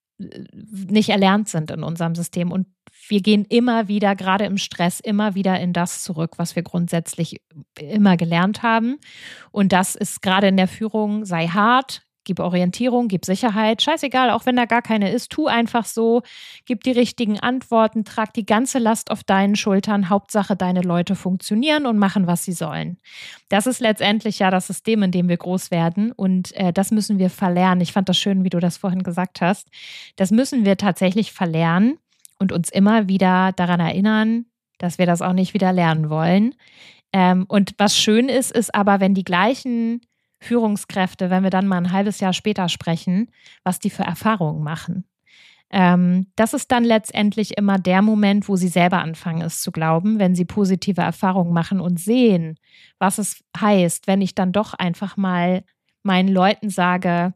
nicht erlernt sind in unserem System. Und wir gehen immer wieder, gerade im Stress, immer wieder in das zurück, was wir grundsätzlich immer gelernt haben. Und das ist gerade in der Führung, sei hart, gib Orientierung, gib Sicherheit, scheißegal, auch wenn da gar keine ist, tu einfach so, gib die richtigen Antworten, trag die ganze Last auf deinen Schultern, Hauptsache deine Leute funktionieren und machen, was sie sollen. Das ist letztendlich ja das System, in dem wir groß werden und äh, das müssen wir verlernen. Ich fand das schön, wie du das vorhin gesagt hast. Das müssen wir tatsächlich verlernen und uns immer wieder daran erinnern, dass wir das auch nicht wieder lernen wollen. Ähm, und was schön ist, ist aber, wenn die gleichen Führungskräfte, wenn wir dann mal ein halbes Jahr später sprechen, was die für Erfahrungen machen. Ähm, das ist dann letztendlich immer der Moment, wo sie selber anfangen, es zu glauben, wenn sie positive Erfahrungen machen und sehen, was es heißt, wenn ich dann doch einfach mal meinen Leuten sage,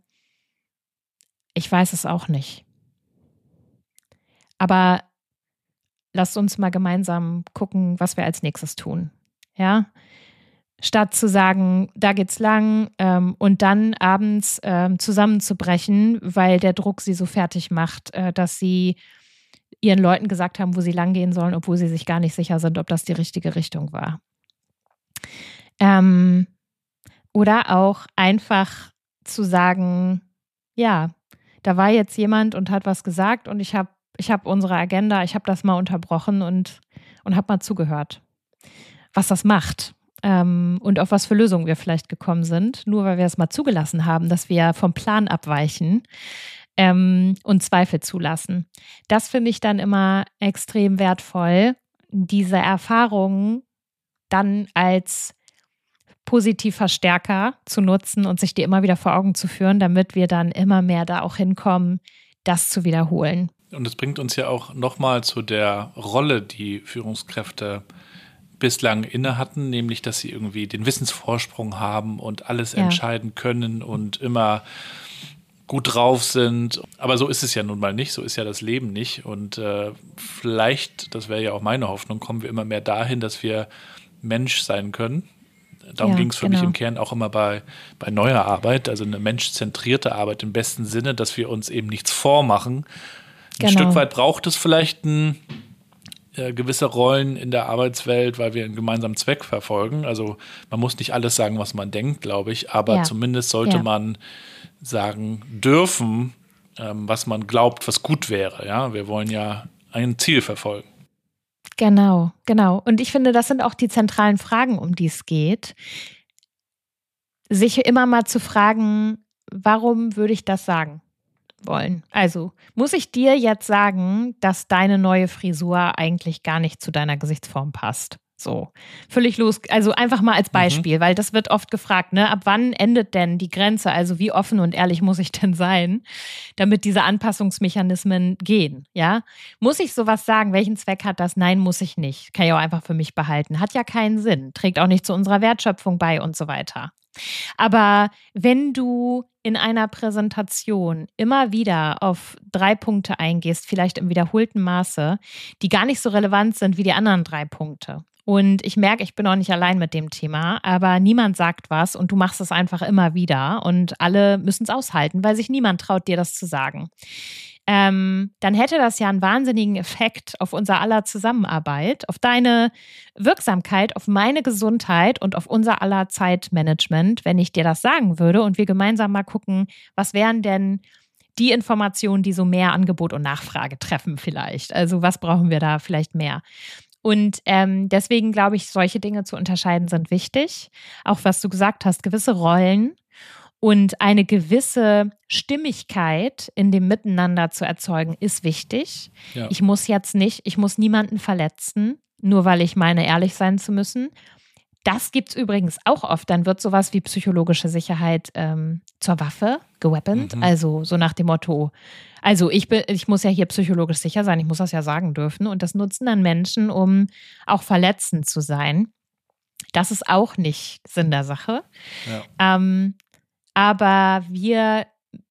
ich weiß es auch nicht. Aber lasst uns mal gemeinsam gucken, was wir als nächstes tun. Ja? Statt zu sagen, da geht's lang ähm, und dann abends ähm, zusammenzubrechen, weil der Druck sie so fertig macht, äh, dass sie ihren Leuten gesagt haben, wo sie lang gehen sollen, obwohl sie sich gar nicht sicher sind, ob das die richtige Richtung war. Ähm, oder auch einfach zu sagen, ja, da war jetzt jemand und hat was gesagt und ich habe ich hab unsere Agenda, ich habe das mal unterbrochen und, und habe mal zugehört. was das macht. Ähm, und auf was für Lösungen wir vielleicht gekommen sind, nur weil wir es mal zugelassen haben, dass wir vom Plan abweichen ähm, und Zweifel zulassen. Das finde ich dann immer extrem wertvoll, diese Erfahrungen dann als Positivverstärker zu nutzen und sich die immer wieder vor Augen zu führen, damit wir dann immer mehr da auch hinkommen, das zu wiederholen. Und es bringt uns ja auch nochmal zu der Rolle, die Führungskräfte bislang inne hatten, nämlich, dass sie irgendwie den Wissensvorsprung haben und alles ja. entscheiden können und immer gut drauf sind. Aber so ist es ja nun mal nicht, so ist ja das Leben nicht. Und äh, vielleicht, das wäre ja auch meine Hoffnung, kommen wir immer mehr dahin, dass wir Mensch sein können. Darum ja, ging es für genau. mich im Kern auch immer bei, bei neuer Arbeit, also eine menschzentrierte Arbeit im besten Sinne, dass wir uns eben nichts vormachen. Ein genau. Stück weit braucht es vielleicht ein Äh, gewisse Rollen in der Arbeitswelt, weil wir einen gemeinsamen Zweck verfolgen. Also man muss nicht alles sagen, was man denkt, glaube ich, aber ja. zumindest sollte ja. man sagen dürfen, ähm, was man glaubt, was gut wäre. Ja, wir wollen ja ein Ziel verfolgen. Genau, genau. Und ich finde, das sind auch die zentralen Fragen, um die es geht. Sich immer mal zu fragen, warum würde ich das sagen wollen? Also, muss ich dir jetzt sagen, dass deine neue Frisur eigentlich gar nicht zu deiner Gesichtsform passt? So, völlig los. Also einfach mal als Beispiel, mhm. weil das wird oft gefragt, ne? Ab wann endet denn die Grenze? Also wie offen und ehrlich muss ich denn sein, damit diese Anpassungsmechanismen gehen? Ja, muss ich sowas sagen? Welchen Zweck hat das? Nein, muss ich nicht. Kann ich auch einfach für mich behalten. Hat ja keinen Sinn. Trägt auch nicht zu unserer Wertschöpfung bei und so weiter. Aber wenn du in einer Präsentation immer wieder auf drei Punkte eingehst, vielleicht im wiederholten Maße, die gar nicht so relevant sind wie die anderen drei Punkte. Und ich merke, ich bin auch nicht allein mit dem Thema, aber niemand sagt was und du machst es einfach immer wieder und alle müssen es aushalten, weil sich niemand traut, dir das zu sagen. Ähm, dann hätte das ja einen wahnsinnigen Effekt auf unser aller Zusammenarbeit, auf deine Wirksamkeit, auf meine Gesundheit und auf unser aller Zeitmanagement, wenn ich dir das sagen würde und wir gemeinsam mal gucken, was wären denn die Informationen, die so mehr Angebot und Nachfrage treffen vielleicht. Also was brauchen wir da vielleicht mehr? Und ähm, deswegen glaube ich, solche Dinge zu unterscheiden sind wichtig. Auch was du gesagt hast, gewisse Rollen und eine gewisse Stimmigkeit in dem Miteinander zu erzeugen, ist wichtig. Ja. Ich muss jetzt nicht, ich muss niemanden verletzen, nur weil ich meine, ehrlich sein zu müssen. Das gibt es übrigens auch oft. Dann wird sowas wie psychologische Sicherheit ähm, zur Waffe geweapont. Mhm. Also so nach dem Motto, also ich, bin, ich muss ja hier psychologisch sicher sein, ich muss das ja sagen dürfen. Und das nutzen dann Menschen, um auch verletzend zu sein. Das ist auch nicht Sinn der Sache. Ja. Ähm, aber wir,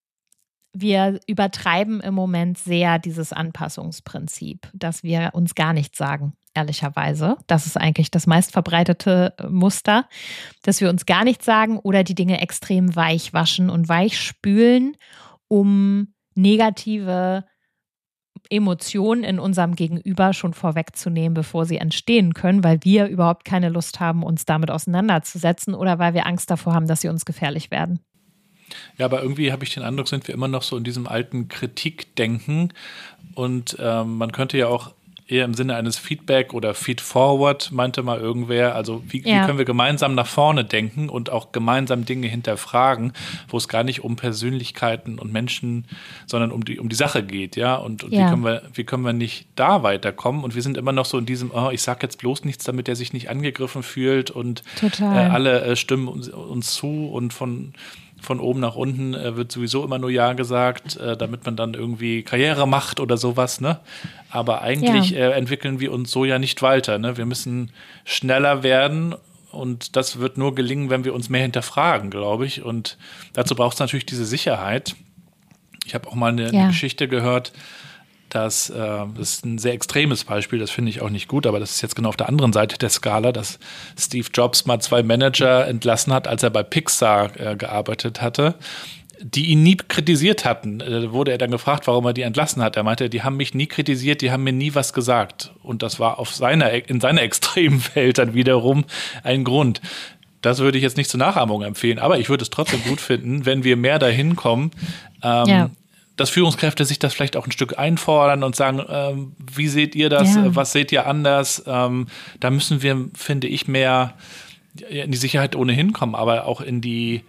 wir übertreiben im Moment sehr dieses Anpassungsprinzip, dass wir uns gar nichts sagen, ehrlicherweise. Das ist eigentlich das meistverbreitete Muster, dass wir uns gar nichts sagen oder die Dinge extrem weich waschen und weich spülen, um negative Emotionen in unserem Gegenüber schon vorwegzunehmen, bevor sie entstehen können, weil wir überhaupt keine Lust haben, uns damit auseinanderzusetzen oder weil wir Angst davor haben, dass sie uns gefährlich werden. Ja, aber irgendwie habe ich den Eindruck, sind wir immer noch so in diesem alten Kritikdenken und ähm, man könnte ja auch eher im Sinne eines Feedback oder Feedforward, meinte mal irgendwer, also wie, ja. wie können wir gemeinsam nach vorne denken und auch gemeinsam Dinge hinterfragen, wo es gar nicht um Persönlichkeiten und Menschen, sondern um die, um die Sache geht, ja, und, und ja. wie können wir, wie können wir nicht da weiterkommen und wir sind immer noch so in diesem, oh, ich sag jetzt bloß nichts, damit er sich nicht angegriffen fühlt und äh, alle äh, stimmen uns, uns zu und von Von oben nach unten äh, wird sowieso immer nur Ja gesagt, äh, damit man dann irgendwie Karriere macht oder sowas, ne? Aber eigentlich ja. äh, entwickeln wir uns so ja nicht weiter, ne? Wir müssen schneller werden und das wird nur gelingen, wenn wir uns mehr hinterfragen, glaube ich. Und dazu braucht es natürlich diese Sicherheit. Ich habe auch mal eine, ja. eine Geschichte gehört, dass, äh, das ist ein sehr extremes Beispiel, das finde ich auch nicht gut, aber das ist jetzt genau auf der anderen Seite der Skala, dass Steve Jobs mal zwei Manager entlassen hat, als er bei Pixar äh, gearbeitet hatte, die ihn nie kritisiert hatten. Äh, wurde er dann gefragt, warum er die entlassen hat. Er meinte, die haben mich nie kritisiert, die haben mir nie was gesagt. Und das war auf seiner, in seiner extremen Welt dann wiederum ein Grund. Das würde ich jetzt nicht zur Nachahmung empfehlen, aber ich würde es trotzdem gut finden, wenn wir mehr dahin kommen, ähm, ja. dass Führungskräfte sich das vielleicht auch ein Stück einfordern und sagen, ähm, wie seht ihr das, Ja. was seht ihr anders? Ähm, da müssen wir, finde ich, mehr in die Sicherheit ohnehin kommen, aber auch in die,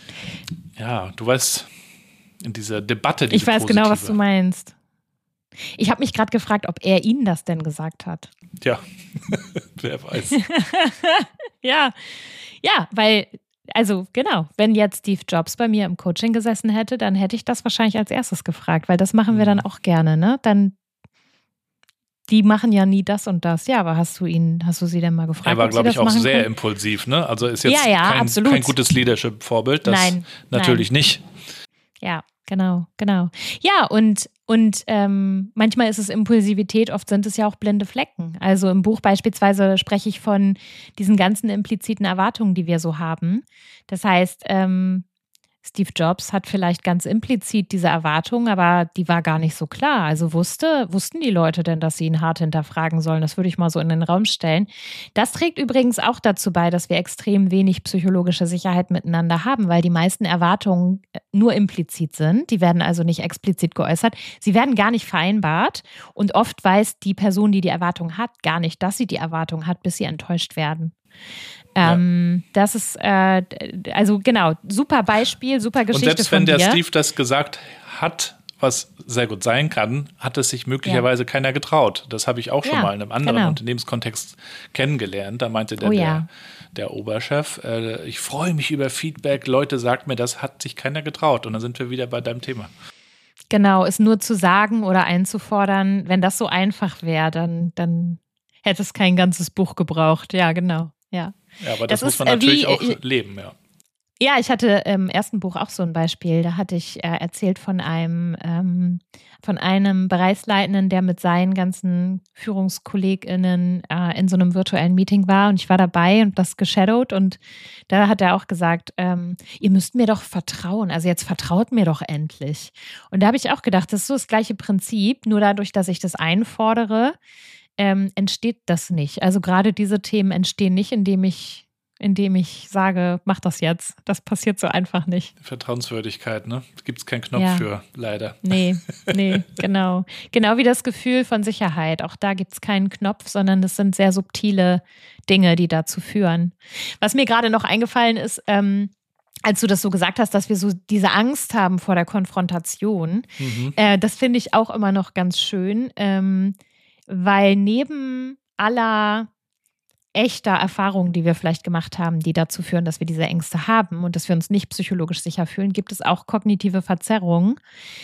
ja, du weißt, in diese Debatte, diese Ich weiß positive. genau, was du meinst. Ich habe mich gerade gefragt, ob er Ihnen das denn gesagt hat. Ja, wer weiß. Ja, ja, weil, also genau, wenn jetzt Steve Jobs bei mir im Coaching gesessen hätte, dann hätte ich das wahrscheinlich als erstes gefragt, weil das machen wir dann auch gerne, ne? Dann, die machen ja nie das und das. Ja, aber hast du ihn, hast du sie denn mal gefragt? Er war, ob sie glaube ich, das auch machen sehr können? impulsiv, ne? Also ist jetzt Ja, ja, kein, absolut. kein gutes Leadership-Vorbild, das Nein, natürlich nein. nicht. Ja, genau, genau. Ja, und, und ähm, manchmal ist es Impulsivität, oft sind es ja auch blinde Flecken. Also im Buch beispielsweise spreche ich von diesen ganzen impliziten Erwartungen, die wir so haben. Das heißt, ähm, Steve Jobs hat vielleicht ganz implizit diese Erwartung, aber die war gar nicht so klar. Also wusste, wussten die Leute denn, dass sie ihn hart hinterfragen sollen? Das würde ich mal so in den Raum stellen. Das trägt übrigens auch dazu bei, dass wir extrem wenig psychologische Sicherheit miteinander haben, weil die meisten Erwartungen nur implizit sind. Die werden also nicht explizit geäußert. Sie werden gar nicht vereinbart und oft weiß die Person, die die Erwartung hat, gar nicht, dass sie die Erwartung hat, bis sie enttäuscht werden. Ähm, ja. Das ist, äh, also genau, super Beispiel, super Geschichte Und selbst wenn von der dir. Steve das gesagt hat, was sehr gut sein kann, hat es sich möglicherweise ja. keiner getraut. Das habe ich auch schon ja, mal in einem anderen genau. Unternehmenskontext kennengelernt. Da meinte der, oh, ja. der, der Oberchef, äh, ich freue mich über Feedback, Leute, sagt mir, das hat sich keiner getraut. Und dann sind wir wieder bei deinem Thema. Genau, es nur zu sagen oder einzufordern, wenn das so einfach wäre, dann, dann hätte es kein ganzes Buch gebraucht. Ja, genau, ja. Ja, aber das, das muss ist, man natürlich wie, auch leben, ja. Ja, ich hatte im ersten Buch auch so ein Beispiel. Da hatte ich äh, erzählt von einem, ähm, von einem Bereichsleitenden, der mit seinen ganzen FührungskollegInnen äh, in so einem virtuellen Meeting war. Und ich war dabei und das geshadowt. Und da hat er auch gesagt, ähm, ihr müsst mir doch vertrauen. Also jetzt vertraut mir doch endlich. Und da habe ich auch gedacht, das ist so das gleiche Prinzip. Nur dadurch, dass ich das einfordere, ähm, entsteht das nicht. Also gerade diese Themen entstehen nicht, indem ich indem ich sage, mach das jetzt. Das passiert so einfach nicht. Vertrauenswürdigkeit, ne? Da gibt es keinen Knopf ja. für, leider. Nee, nee, genau. Genau wie das Gefühl von Sicherheit. Auch da gibt es keinen Knopf, sondern das sind sehr subtile Dinge, die dazu führen. Was mir gerade noch eingefallen ist, ähm, als du das so gesagt hast, dass wir so diese Angst haben vor der Konfrontation, mhm. äh, das finde ich auch immer noch ganz schön, ähm, weil neben aller echter Erfahrungen, die wir vielleicht gemacht haben, die dazu führen, dass wir diese Ängste haben und dass wir uns nicht psychologisch sicher fühlen, gibt es auch kognitive Verzerrungen,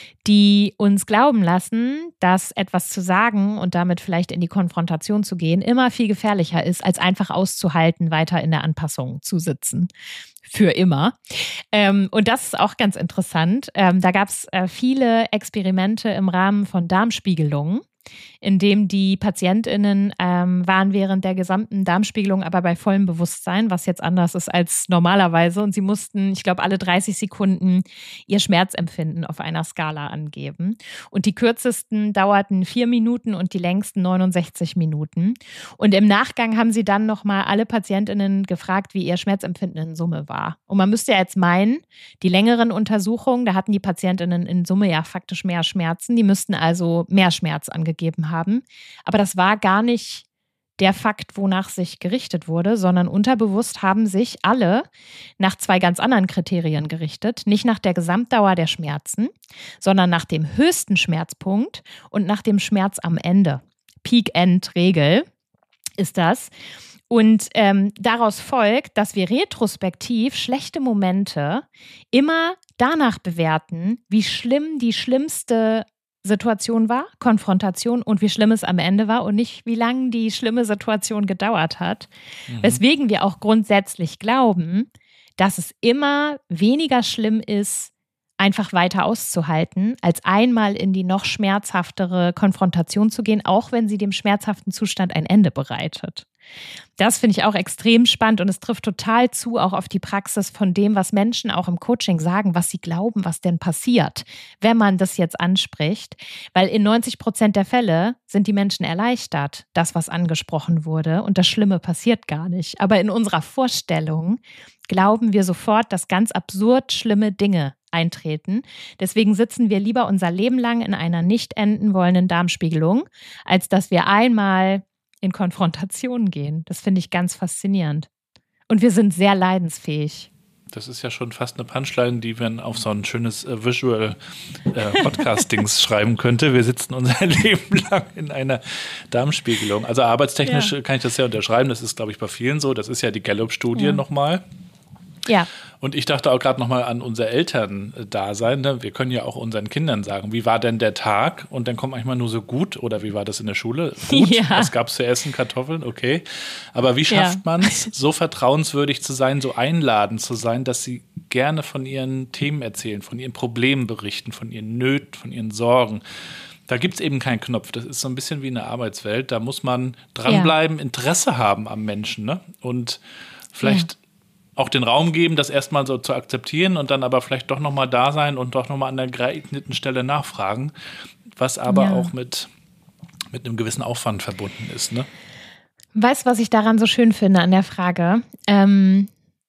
die uns glauben lassen, dass etwas zu sagen und damit vielleicht in die Konfrontation zu gehen, immer viel gefährlicher ist, als einfach auszuhalten, weiter in der Anpassung zu sitzen. Für immer. Ähm, und das ist auch ganz interessant. Ähm, da gab es äh, viele Experimente im Rahmen von Darmspiegelungen, in dem die PatientInnen ähm, waren während der gesamten Darmspiegelung aber bei vollem Bewusstsein, was jetzt anders ist als normalerweise. Und sie mussten, ich glaube, alle dreißig Sekunden ihr Schmerzempfinden auf einer Skala angeben. Und die kürzesten dauerten vier Minuten und die längsten neunundsechzig Minuten. Und im Nachgang haben sie dann nochmal alle PatientInnen gefragt, wie ihr Schmerzempfinden in Summe war. Und man müsste ja jetzt meinen, die längeren Untersuchungen, da hatten die PatientInnen in Summe ja faktisch mehr Schmerzen. Die müssten also mehr Schmerz angegeben haben. Aber das war gar nicht der Fakt, wonach sich gerichtet wurde, sondern unterbewusst haben sich alle nach zwei ganz anderen Kriterien gerichtet. Nicht nach der Gesamtdauer der Schmerzen, sondern nach dem höchsten Schmerzpunkt und nach dem Schmerz am Ende. Peak-End-Regel ist das. Und ähm, daraus folgt, dass wir retrospektiv schlechte Momente immer danach bewerten, wie schlimm die schlimmste Situation war, Konfrontation und wie schlimm es am Ende war und nicht, wie lange die schlimme Situation gedauert hat. Mhm. Weswegen wir auch grundsätzlich glauben, dass es immer weniger schlimm ist, einfach weiter auszuhalten, als einmal in die noch schmerzhaftere Konfrontation zu gehen, auch wenn sie dem schmerzhaften Zustand ein Ende bereitet. Das finde ich auch extrem spannend und es trifft total zu auch auf die Praxis von dem, was Menschen auch im Coaching sagen, was sie glauben, was denn passiert, wenn man das jetzt anspricht. Weil in neunzig Prozent der Fälle sind die Menschen erleichtert, das, was angesprochen wurde und das Schlimme passiert gar nicht. Aber in unserer Vorstellung glauben wir sofort, dass ganz absurd schlimme Dinge eintreten. Deswegen sitzen wir lieber unser Leben lang in einer nicht enden wollenden Darmspiegelung, als dass wir einmal in Konfrontation gehen. Das finde ich ganz faszinierend. Und wir sind sehr leidensfähig. Das ist ja schon fast eine Punchline, die man auf so ein schönes äh, Visual äh, Podcastings schreiben könnte. Wir sitzen unser Leben lang in einer Darmspiegelung. Also arbeitstechnisch ja. kann ich das ja unterschreiben. Das ist, glaube ich, bei vielen so. Das ist ja die Gallup-Studie ja. nochmal. Ja. Und ich dachte auch gerade nochmal an unser Eltern-Dasein. Ne? Wir können ja auch unseren Kindern sagen, wie war denn der Tag? Und dann kommt manchmal nur so gut. Oder wie war das in der Schule? Gut, ja. Was gab es zu essen? Kartoffeln? Okay. Aber wie schafft ja. man es, so vertrauenswürdig zu sein, so einladend zu sein, dass sie gerne von ihren Themen erzählen, von ihren Problemen berichten, von ihren Nöten, von ihren Sorgen? Da gibt es eben keinen Knopf. Das ist so ein bisschen wie eine Arbeitswelt. Da muss man dranbleiben, ja. Interesse haben am Menschen. Ne? Und vielleicht ja. auch den Raum geben, das erstmal so zu akzeptieren und dann aber vielleicht doch nochmal da sein und doch nochmal an der geeigneten Stelle nachfragen, was aber ja. auch mit, mit einem gewissen Aufwand verbunden ist. Ne? Weißt du, was ich daran so schön finde an der Frage? Ähm,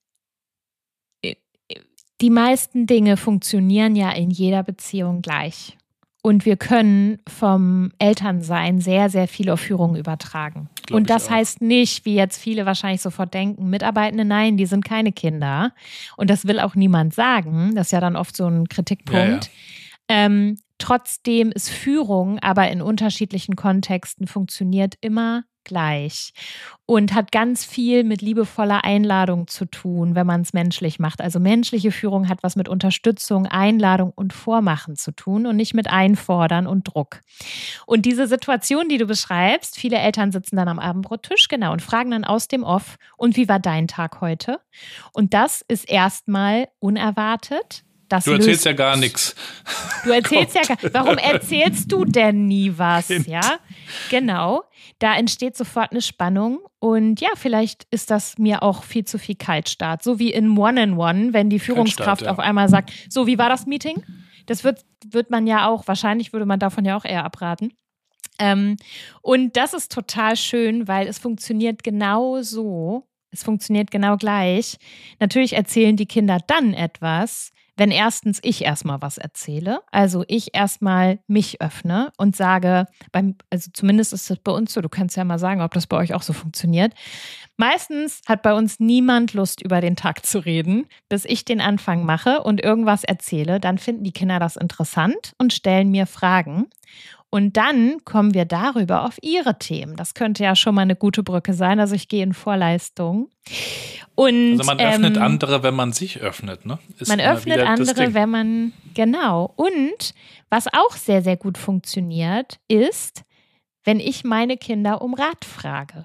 die meisten Dinge funktionieren ja in jeder Beziehung gleich. Und wir können vom Elternsein sehr, sehr viel auf Führung übertragen. Glaub und das heißt nicht, wie jetzt viele wahrscheinlich sofort denken, Mitarbeitende, nein, die sind keine Kinder. Und das will auch niemand sagen. Das ist ja dann oft so ein Kritikpunkt. Ja, ja. Ähm, trotzdem ist Führung aber in unterschiedlichen Kontexten funktioniert immer gleich und hat ganz viel mit liebevoller Einladung zu tun, wenn man es menschlich macht. Also menschliche Führung hat was mit Unterstützung, Einladung und Vormachen zu tun und nicht mit Einfordern und Druck. Und diese Situation, die du beschreibst, viele Eltern sitzen dann am Abendbrottisch, genau, und fragen dann aus dem Off, und wie war dein Tag heute? Und das ist erstmal unerwartet. Das du erzählst ja gar nichts. Du erzählst ja gar Warum erzählst du denn nie was? Kind. Ja, genau. Da entsteht sofort eine Spannung. Und ja, vielleicht ist das mir auch viel zu viel Kaltstart. So wie in One-on-One, wenn die Führungskraft ja. auf einmal sagt, so, wie war das Meeting? Das wird, wird man ja auch, wahrscheinlich würde man davon ja auch eher abraten. Ähm, und das ist total schön, weil es funktioniert genau so. Es funktioniert genau gleich. Natürlich erzählen die Kinder dann etwas, wenn erstens ich erstmal was erzähle, also ich erstmal mich öffne und sage, beim, also zumindest ist das bei uns so, du kannst ja mal sagen, ob das bei euch auch so funktioniert. Meistens hat bei uns niemand Lust, über den Tag zu reden, bis ich den Anfang mache und irgendwas erzähle. Dann finden die Kinder das interessant und stellen mir Fragen. Und dann kommen wir darüber auf ihre Themen. Das könnte ja schon mal eine gute Brücke sein. Also ich gehe in Vorleistung. Und, also man öffnet ähm, andere, wenn man sich öffnet, ne? Ist man öffnet andere, wenn man, genau. Und was auch sehr, sehr gut funktioniert, ist, wenn ich meine Kinder um Rat frage.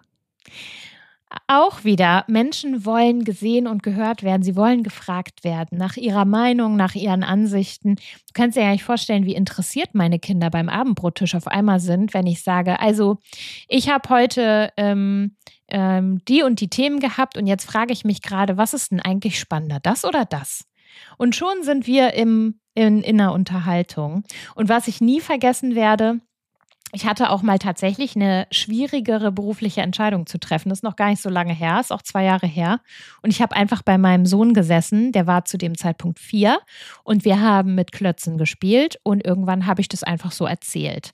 Auch wieder, Menschen wollen gesehen und gehört werden. Sie wollen gefragt werden nach ihrer Meinung, nach ihren Ansichten. Du kannst dir ja nicht vorstellen, wie interessiert meine Kinder beim Abendbrottisch auf einmal sind, wenn ich sage, also ich habe heute ähm, ähm, die und die Themen gehabt und jetzt frage ich mich gerade, was ist denn eigentlich spannender, das oder das? Und schon sind wir im, in, in einer Unterhaltung. Und was ich nie vergessen werde, ich hatte auch mal tatsächlich eine schwierigere berufliche Entscheidung zu treffen. Das ist noch gar nicht so lange her, ist auch zwei Jahre her. Und ich habe einfach bei meinem Sohn gesessen, der war zu dem Zeitpunkt vier. Und wir haben mit Klötzen gespielt und irgendwann habe ich das einfach so erzählt.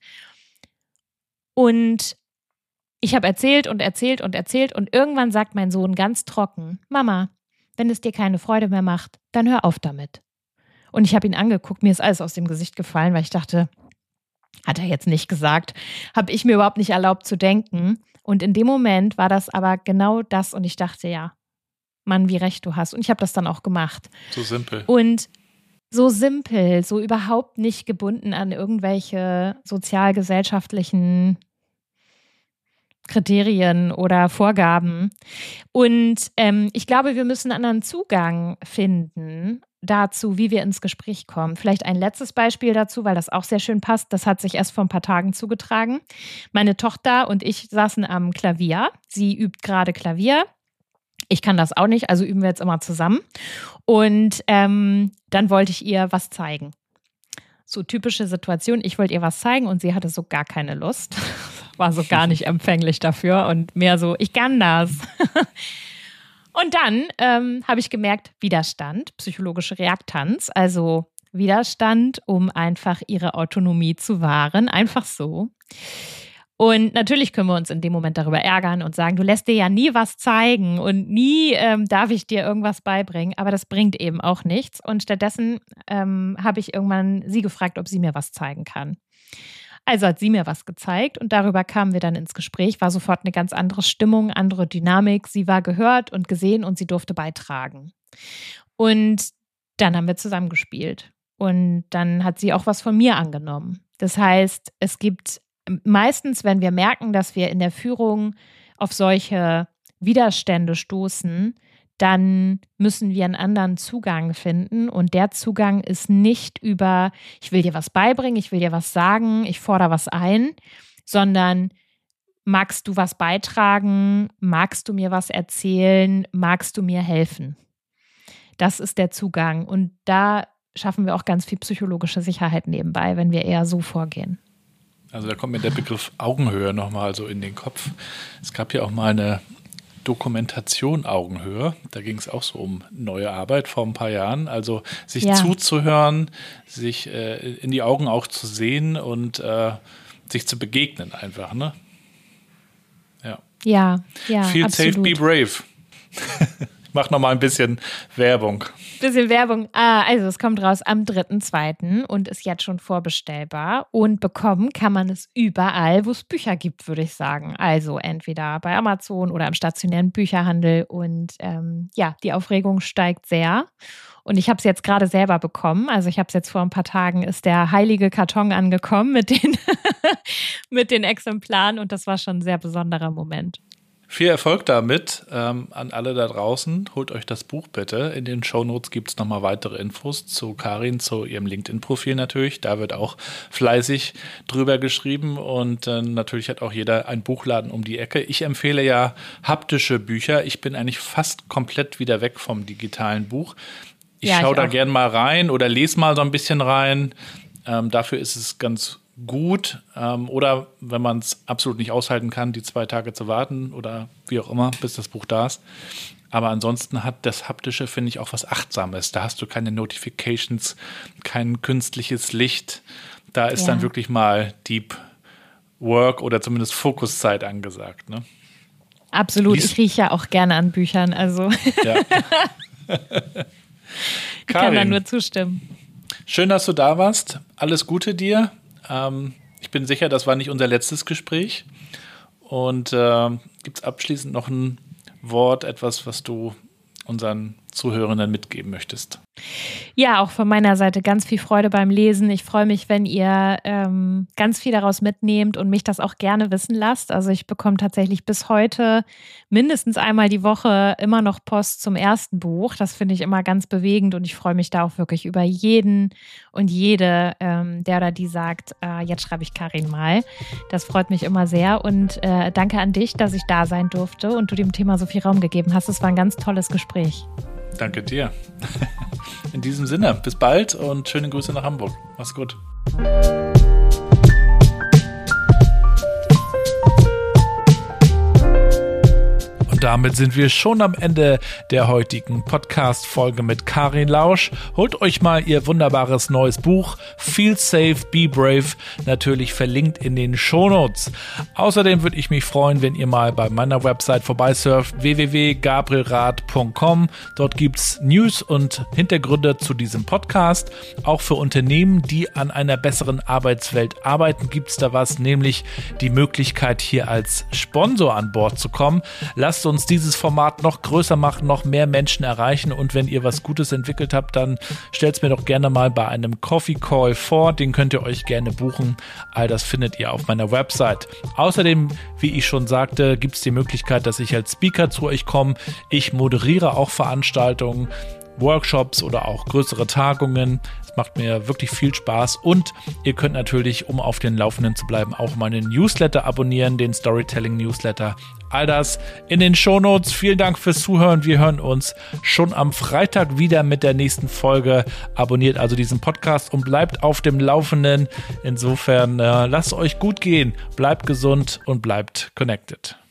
Und ich habe erzählt und erzählt und erzählt und irgendwann sagt mein Sohn ganz trocken, Mama, wenn es dir keine Freude mehr macht, dann hör auf damit. Und ich habe ihn angeguckt, mir ist alles aus dem Gesicht gefallen, weil ich dachte, hat er jetzt nicht gesagt, habe ich mir überhaupt nicht erlaubt zu denken. Und in dem Moment war das aber genau das und ich dachte, ja, Mann, wie recht du hast. Und ich habe das dann auch gemacht. So simpel. Und so simpel, so überhaupt nicht gebunden an irgendwelche sozialgesellschaftlichen Kriterien oder Vorgaben. Und ähm, ich glaube, wir müssen einen anderen Zugang finden dazu, wie wir ins Gespräch kommen. Vielleicht ein letztes Beispiel dazu, weil das auch sehr schön passt. Das hat sich erst vor ein paar Tagen zugetragen. Meine Tochter und ich saßen am Klavier. Sie übt gerade Klavier. Ich kann das auch nicht, also üben wir jetzt immer zusammen. Und ähm, dann wollte ich ihr was zeigen. So typische Situation, ich wollte ihr was zeigen und sie hatte so gar keine Lust. War so gar nicht empfänglich dafür und mehr so, ich kann das. Und dann ähm, habe ich gemerkt, Widerstand, psychologische Reaktanz, also Widerstand, um einfach ihre Autonomie zu wahren, einfach so. Und natürlich können wir uns in dem Moment darüber ärgern und sagen, du lässt dir ja nie was zeigen und nie ähm, darf ich dir irgendwas beibringen, aber das bringt eben auch nichts. Und stattdessen ähm, habe ich irgendwann sie gefragt, ob sie mir was zeigen kann. Also hat sie mir was gezeigt und darüber kamen wir dann ins Gespräch, war sofort eine ganz andere Stimmung, andere Dynamik. Sie war gehört und gesehen und sie durfte beitragen. Und dann haben wir zusammen gespielt und dann hat sie auch was von mir angenommen. Das heißt, es gibt meistens, wenn wir merken, dass wir in der Führung auf solche Widerstände stoßen, dann müssen wir einen anderen Zugang finden. Und der Zugang ist nicht über, ich will dir was beibringen, ich will dir was sagen, ich fordere was ein, sondern magst du was beitragen, magst du mir was erzählen, magst du mir helfen? Das ist der Zugang. Und da schaffen wir auch ganz viel psychologische Sicherheit nebenbei, wenn wir eher so vorgehen. Also da kommt mir der Begriff Augenhöhe nochmal so in den Kopf. Es gab ja auch mal eine Dokumentation Augenhöhe. Da ging es auch so um neue Arbeit vor ein paar Jahren. Also sich ja. zuzuhören, sich äh, in die Augen auch zu sehen und äh, sich zu begegnen einfach, ne? Ja. Ja, ja, Feel absolut. safe, be brave. Ich mache nochmal ein bisschen Werbung. Bisschen Werbung. Ah, also es kommt raus am dritten zweiten und ist jetzt schon vorbestellbar. Und bekommen kann man es überall, wo es Bücher gibt, würde ich sagen. Also entweder bei Amazon oder im stationären Bücherhandel. Und ähm, ja, die Aufregung steigt sehr. Und ich habe es jetzt gerade selber bekommen. Also ich habe es jetzt vor ein paar Tagen, ist der heilige Karton angekommen mit den, mit den Exemplaren. Und das war schon ein sehr besonderer Moment. Viel Erfolg damit ähm, an alle da draußen. Holt euch das Buch bitte. In den Shownotes gibt es nochmal weitere Infos zu Karin, zu ihrem LinkedIn-Profil natürlich. Da wird auch fleißig drüber geschrieben und äh, natürlich hat auch jeder einen Buchladen um die Ecke. Ich empfehle ja haptische Bücher. Ich bin eigentlich fast komplett wieder weg vom digitalen Buch. Ich ja, schaue da gern mal rein oder lese mal so ein bisschen rein. Ähm, dafür ist es ganz gut, ähm, oder wenn man es absolut nicht aushalten kann, die zwei Tage zu warten oder wie auch immer, bis das Buch da ist. Aber ansonsten hat das Haptische, finde ich, auch was Achtsames. Da hast du keine Notifications, kein künstliches Licht. Da ist ja. dann wirklich mal Deep Work oder zumindest Fokuszeit angesagt. Ne? Absolut, Lies- ich rieche ja auch gerne an Büchern, also ja. ich kann da nur zustimmen. Schön, dass du da warst. Alles Gute dir. Ähm, ich bin sicher, das war nicht unser letztes Gespräch. Und äh, gibt es abschließend noch ein Wort, etwas, was du unseren Zuhörenden mitgeben möchtest? Ja, auch von meiner Seite ganz viel Freude beim Lesen. Ich freue mich, wenn ihr ähm, ganz viel daraus mitnehmt und mich das auch gerne wissen lasst. Also ich bekomme tatsächlich bis heute mindestens einmal die Woche immer noch Post zum ersten Buch. Das finde ich immer ganz bewegend und ich freue mich da auch wirklich über jeden und jede, ähm, der oder die sagt, äh, jetzt schreibe ich Karin mal. Das freut mich immer sehr und äh, danke an dich, dass ich da sein durfte und du dem Thema so viel Raum gegeben hast. Es war ein ganz tolles Gespräch. Danke dir. In diesem Sinne, bis bald und schöne Grüße nach Hamburg. Mach's gut. Damit sind wir schon am Ende der heutigen Podcast-Folge mit Karin Lausch. Holt euch mal ihr wunderbares neues Buch Feel Safe, Be Brave, natürlich verlinkt in den Shownotes. Außerdem würde ich mich freuen, wenn ihr mal bei meiner Website vorbeisurft, w w w punkt gabrielrath punkt com. Dort gibt's News und Hintergründe zu diesem Podcast. Auch für Unternehmen, die an einer besseren Arbeitswelt arbeiten, gibt's da was, nämlich die Möglichkeit, hier als Sponsor an Bord zu kommen. Lasst uns dieses Format noch größer machen, noch mehr Menschen erreichen und wenn ihr was Gutes entwickelt habt, dann stellt es mir doch gerne mal bei einem Coffee Call vor, den könnt ihr euch gerne buchen. All das findet ihr auf meiner Website. Außerdem, wie ich schon sagte, gibt es die Möglichkeit, dass ich als Speaker zu euch komme. Ich moderiere auch Veranstaltungen, Workshops oder auch größere Tagungen. Es macht mir wirklich viel Spaß und ihr könnt natürlich, um auf den Laufenden zu bleiben, auch meinen Newsletter abonnieren, den Storytelling Newsletter. All das in den Shownotes. Vielen Dank fürs Zuhören. Wir hören uns schon am Freitag wieder mit der nächsten Folge. Abonniert also diesen Podcast und bleibt auf dem Laufenden. Insofern äh, lasst euch gut gehen, bleibt gesund und bleibt connected.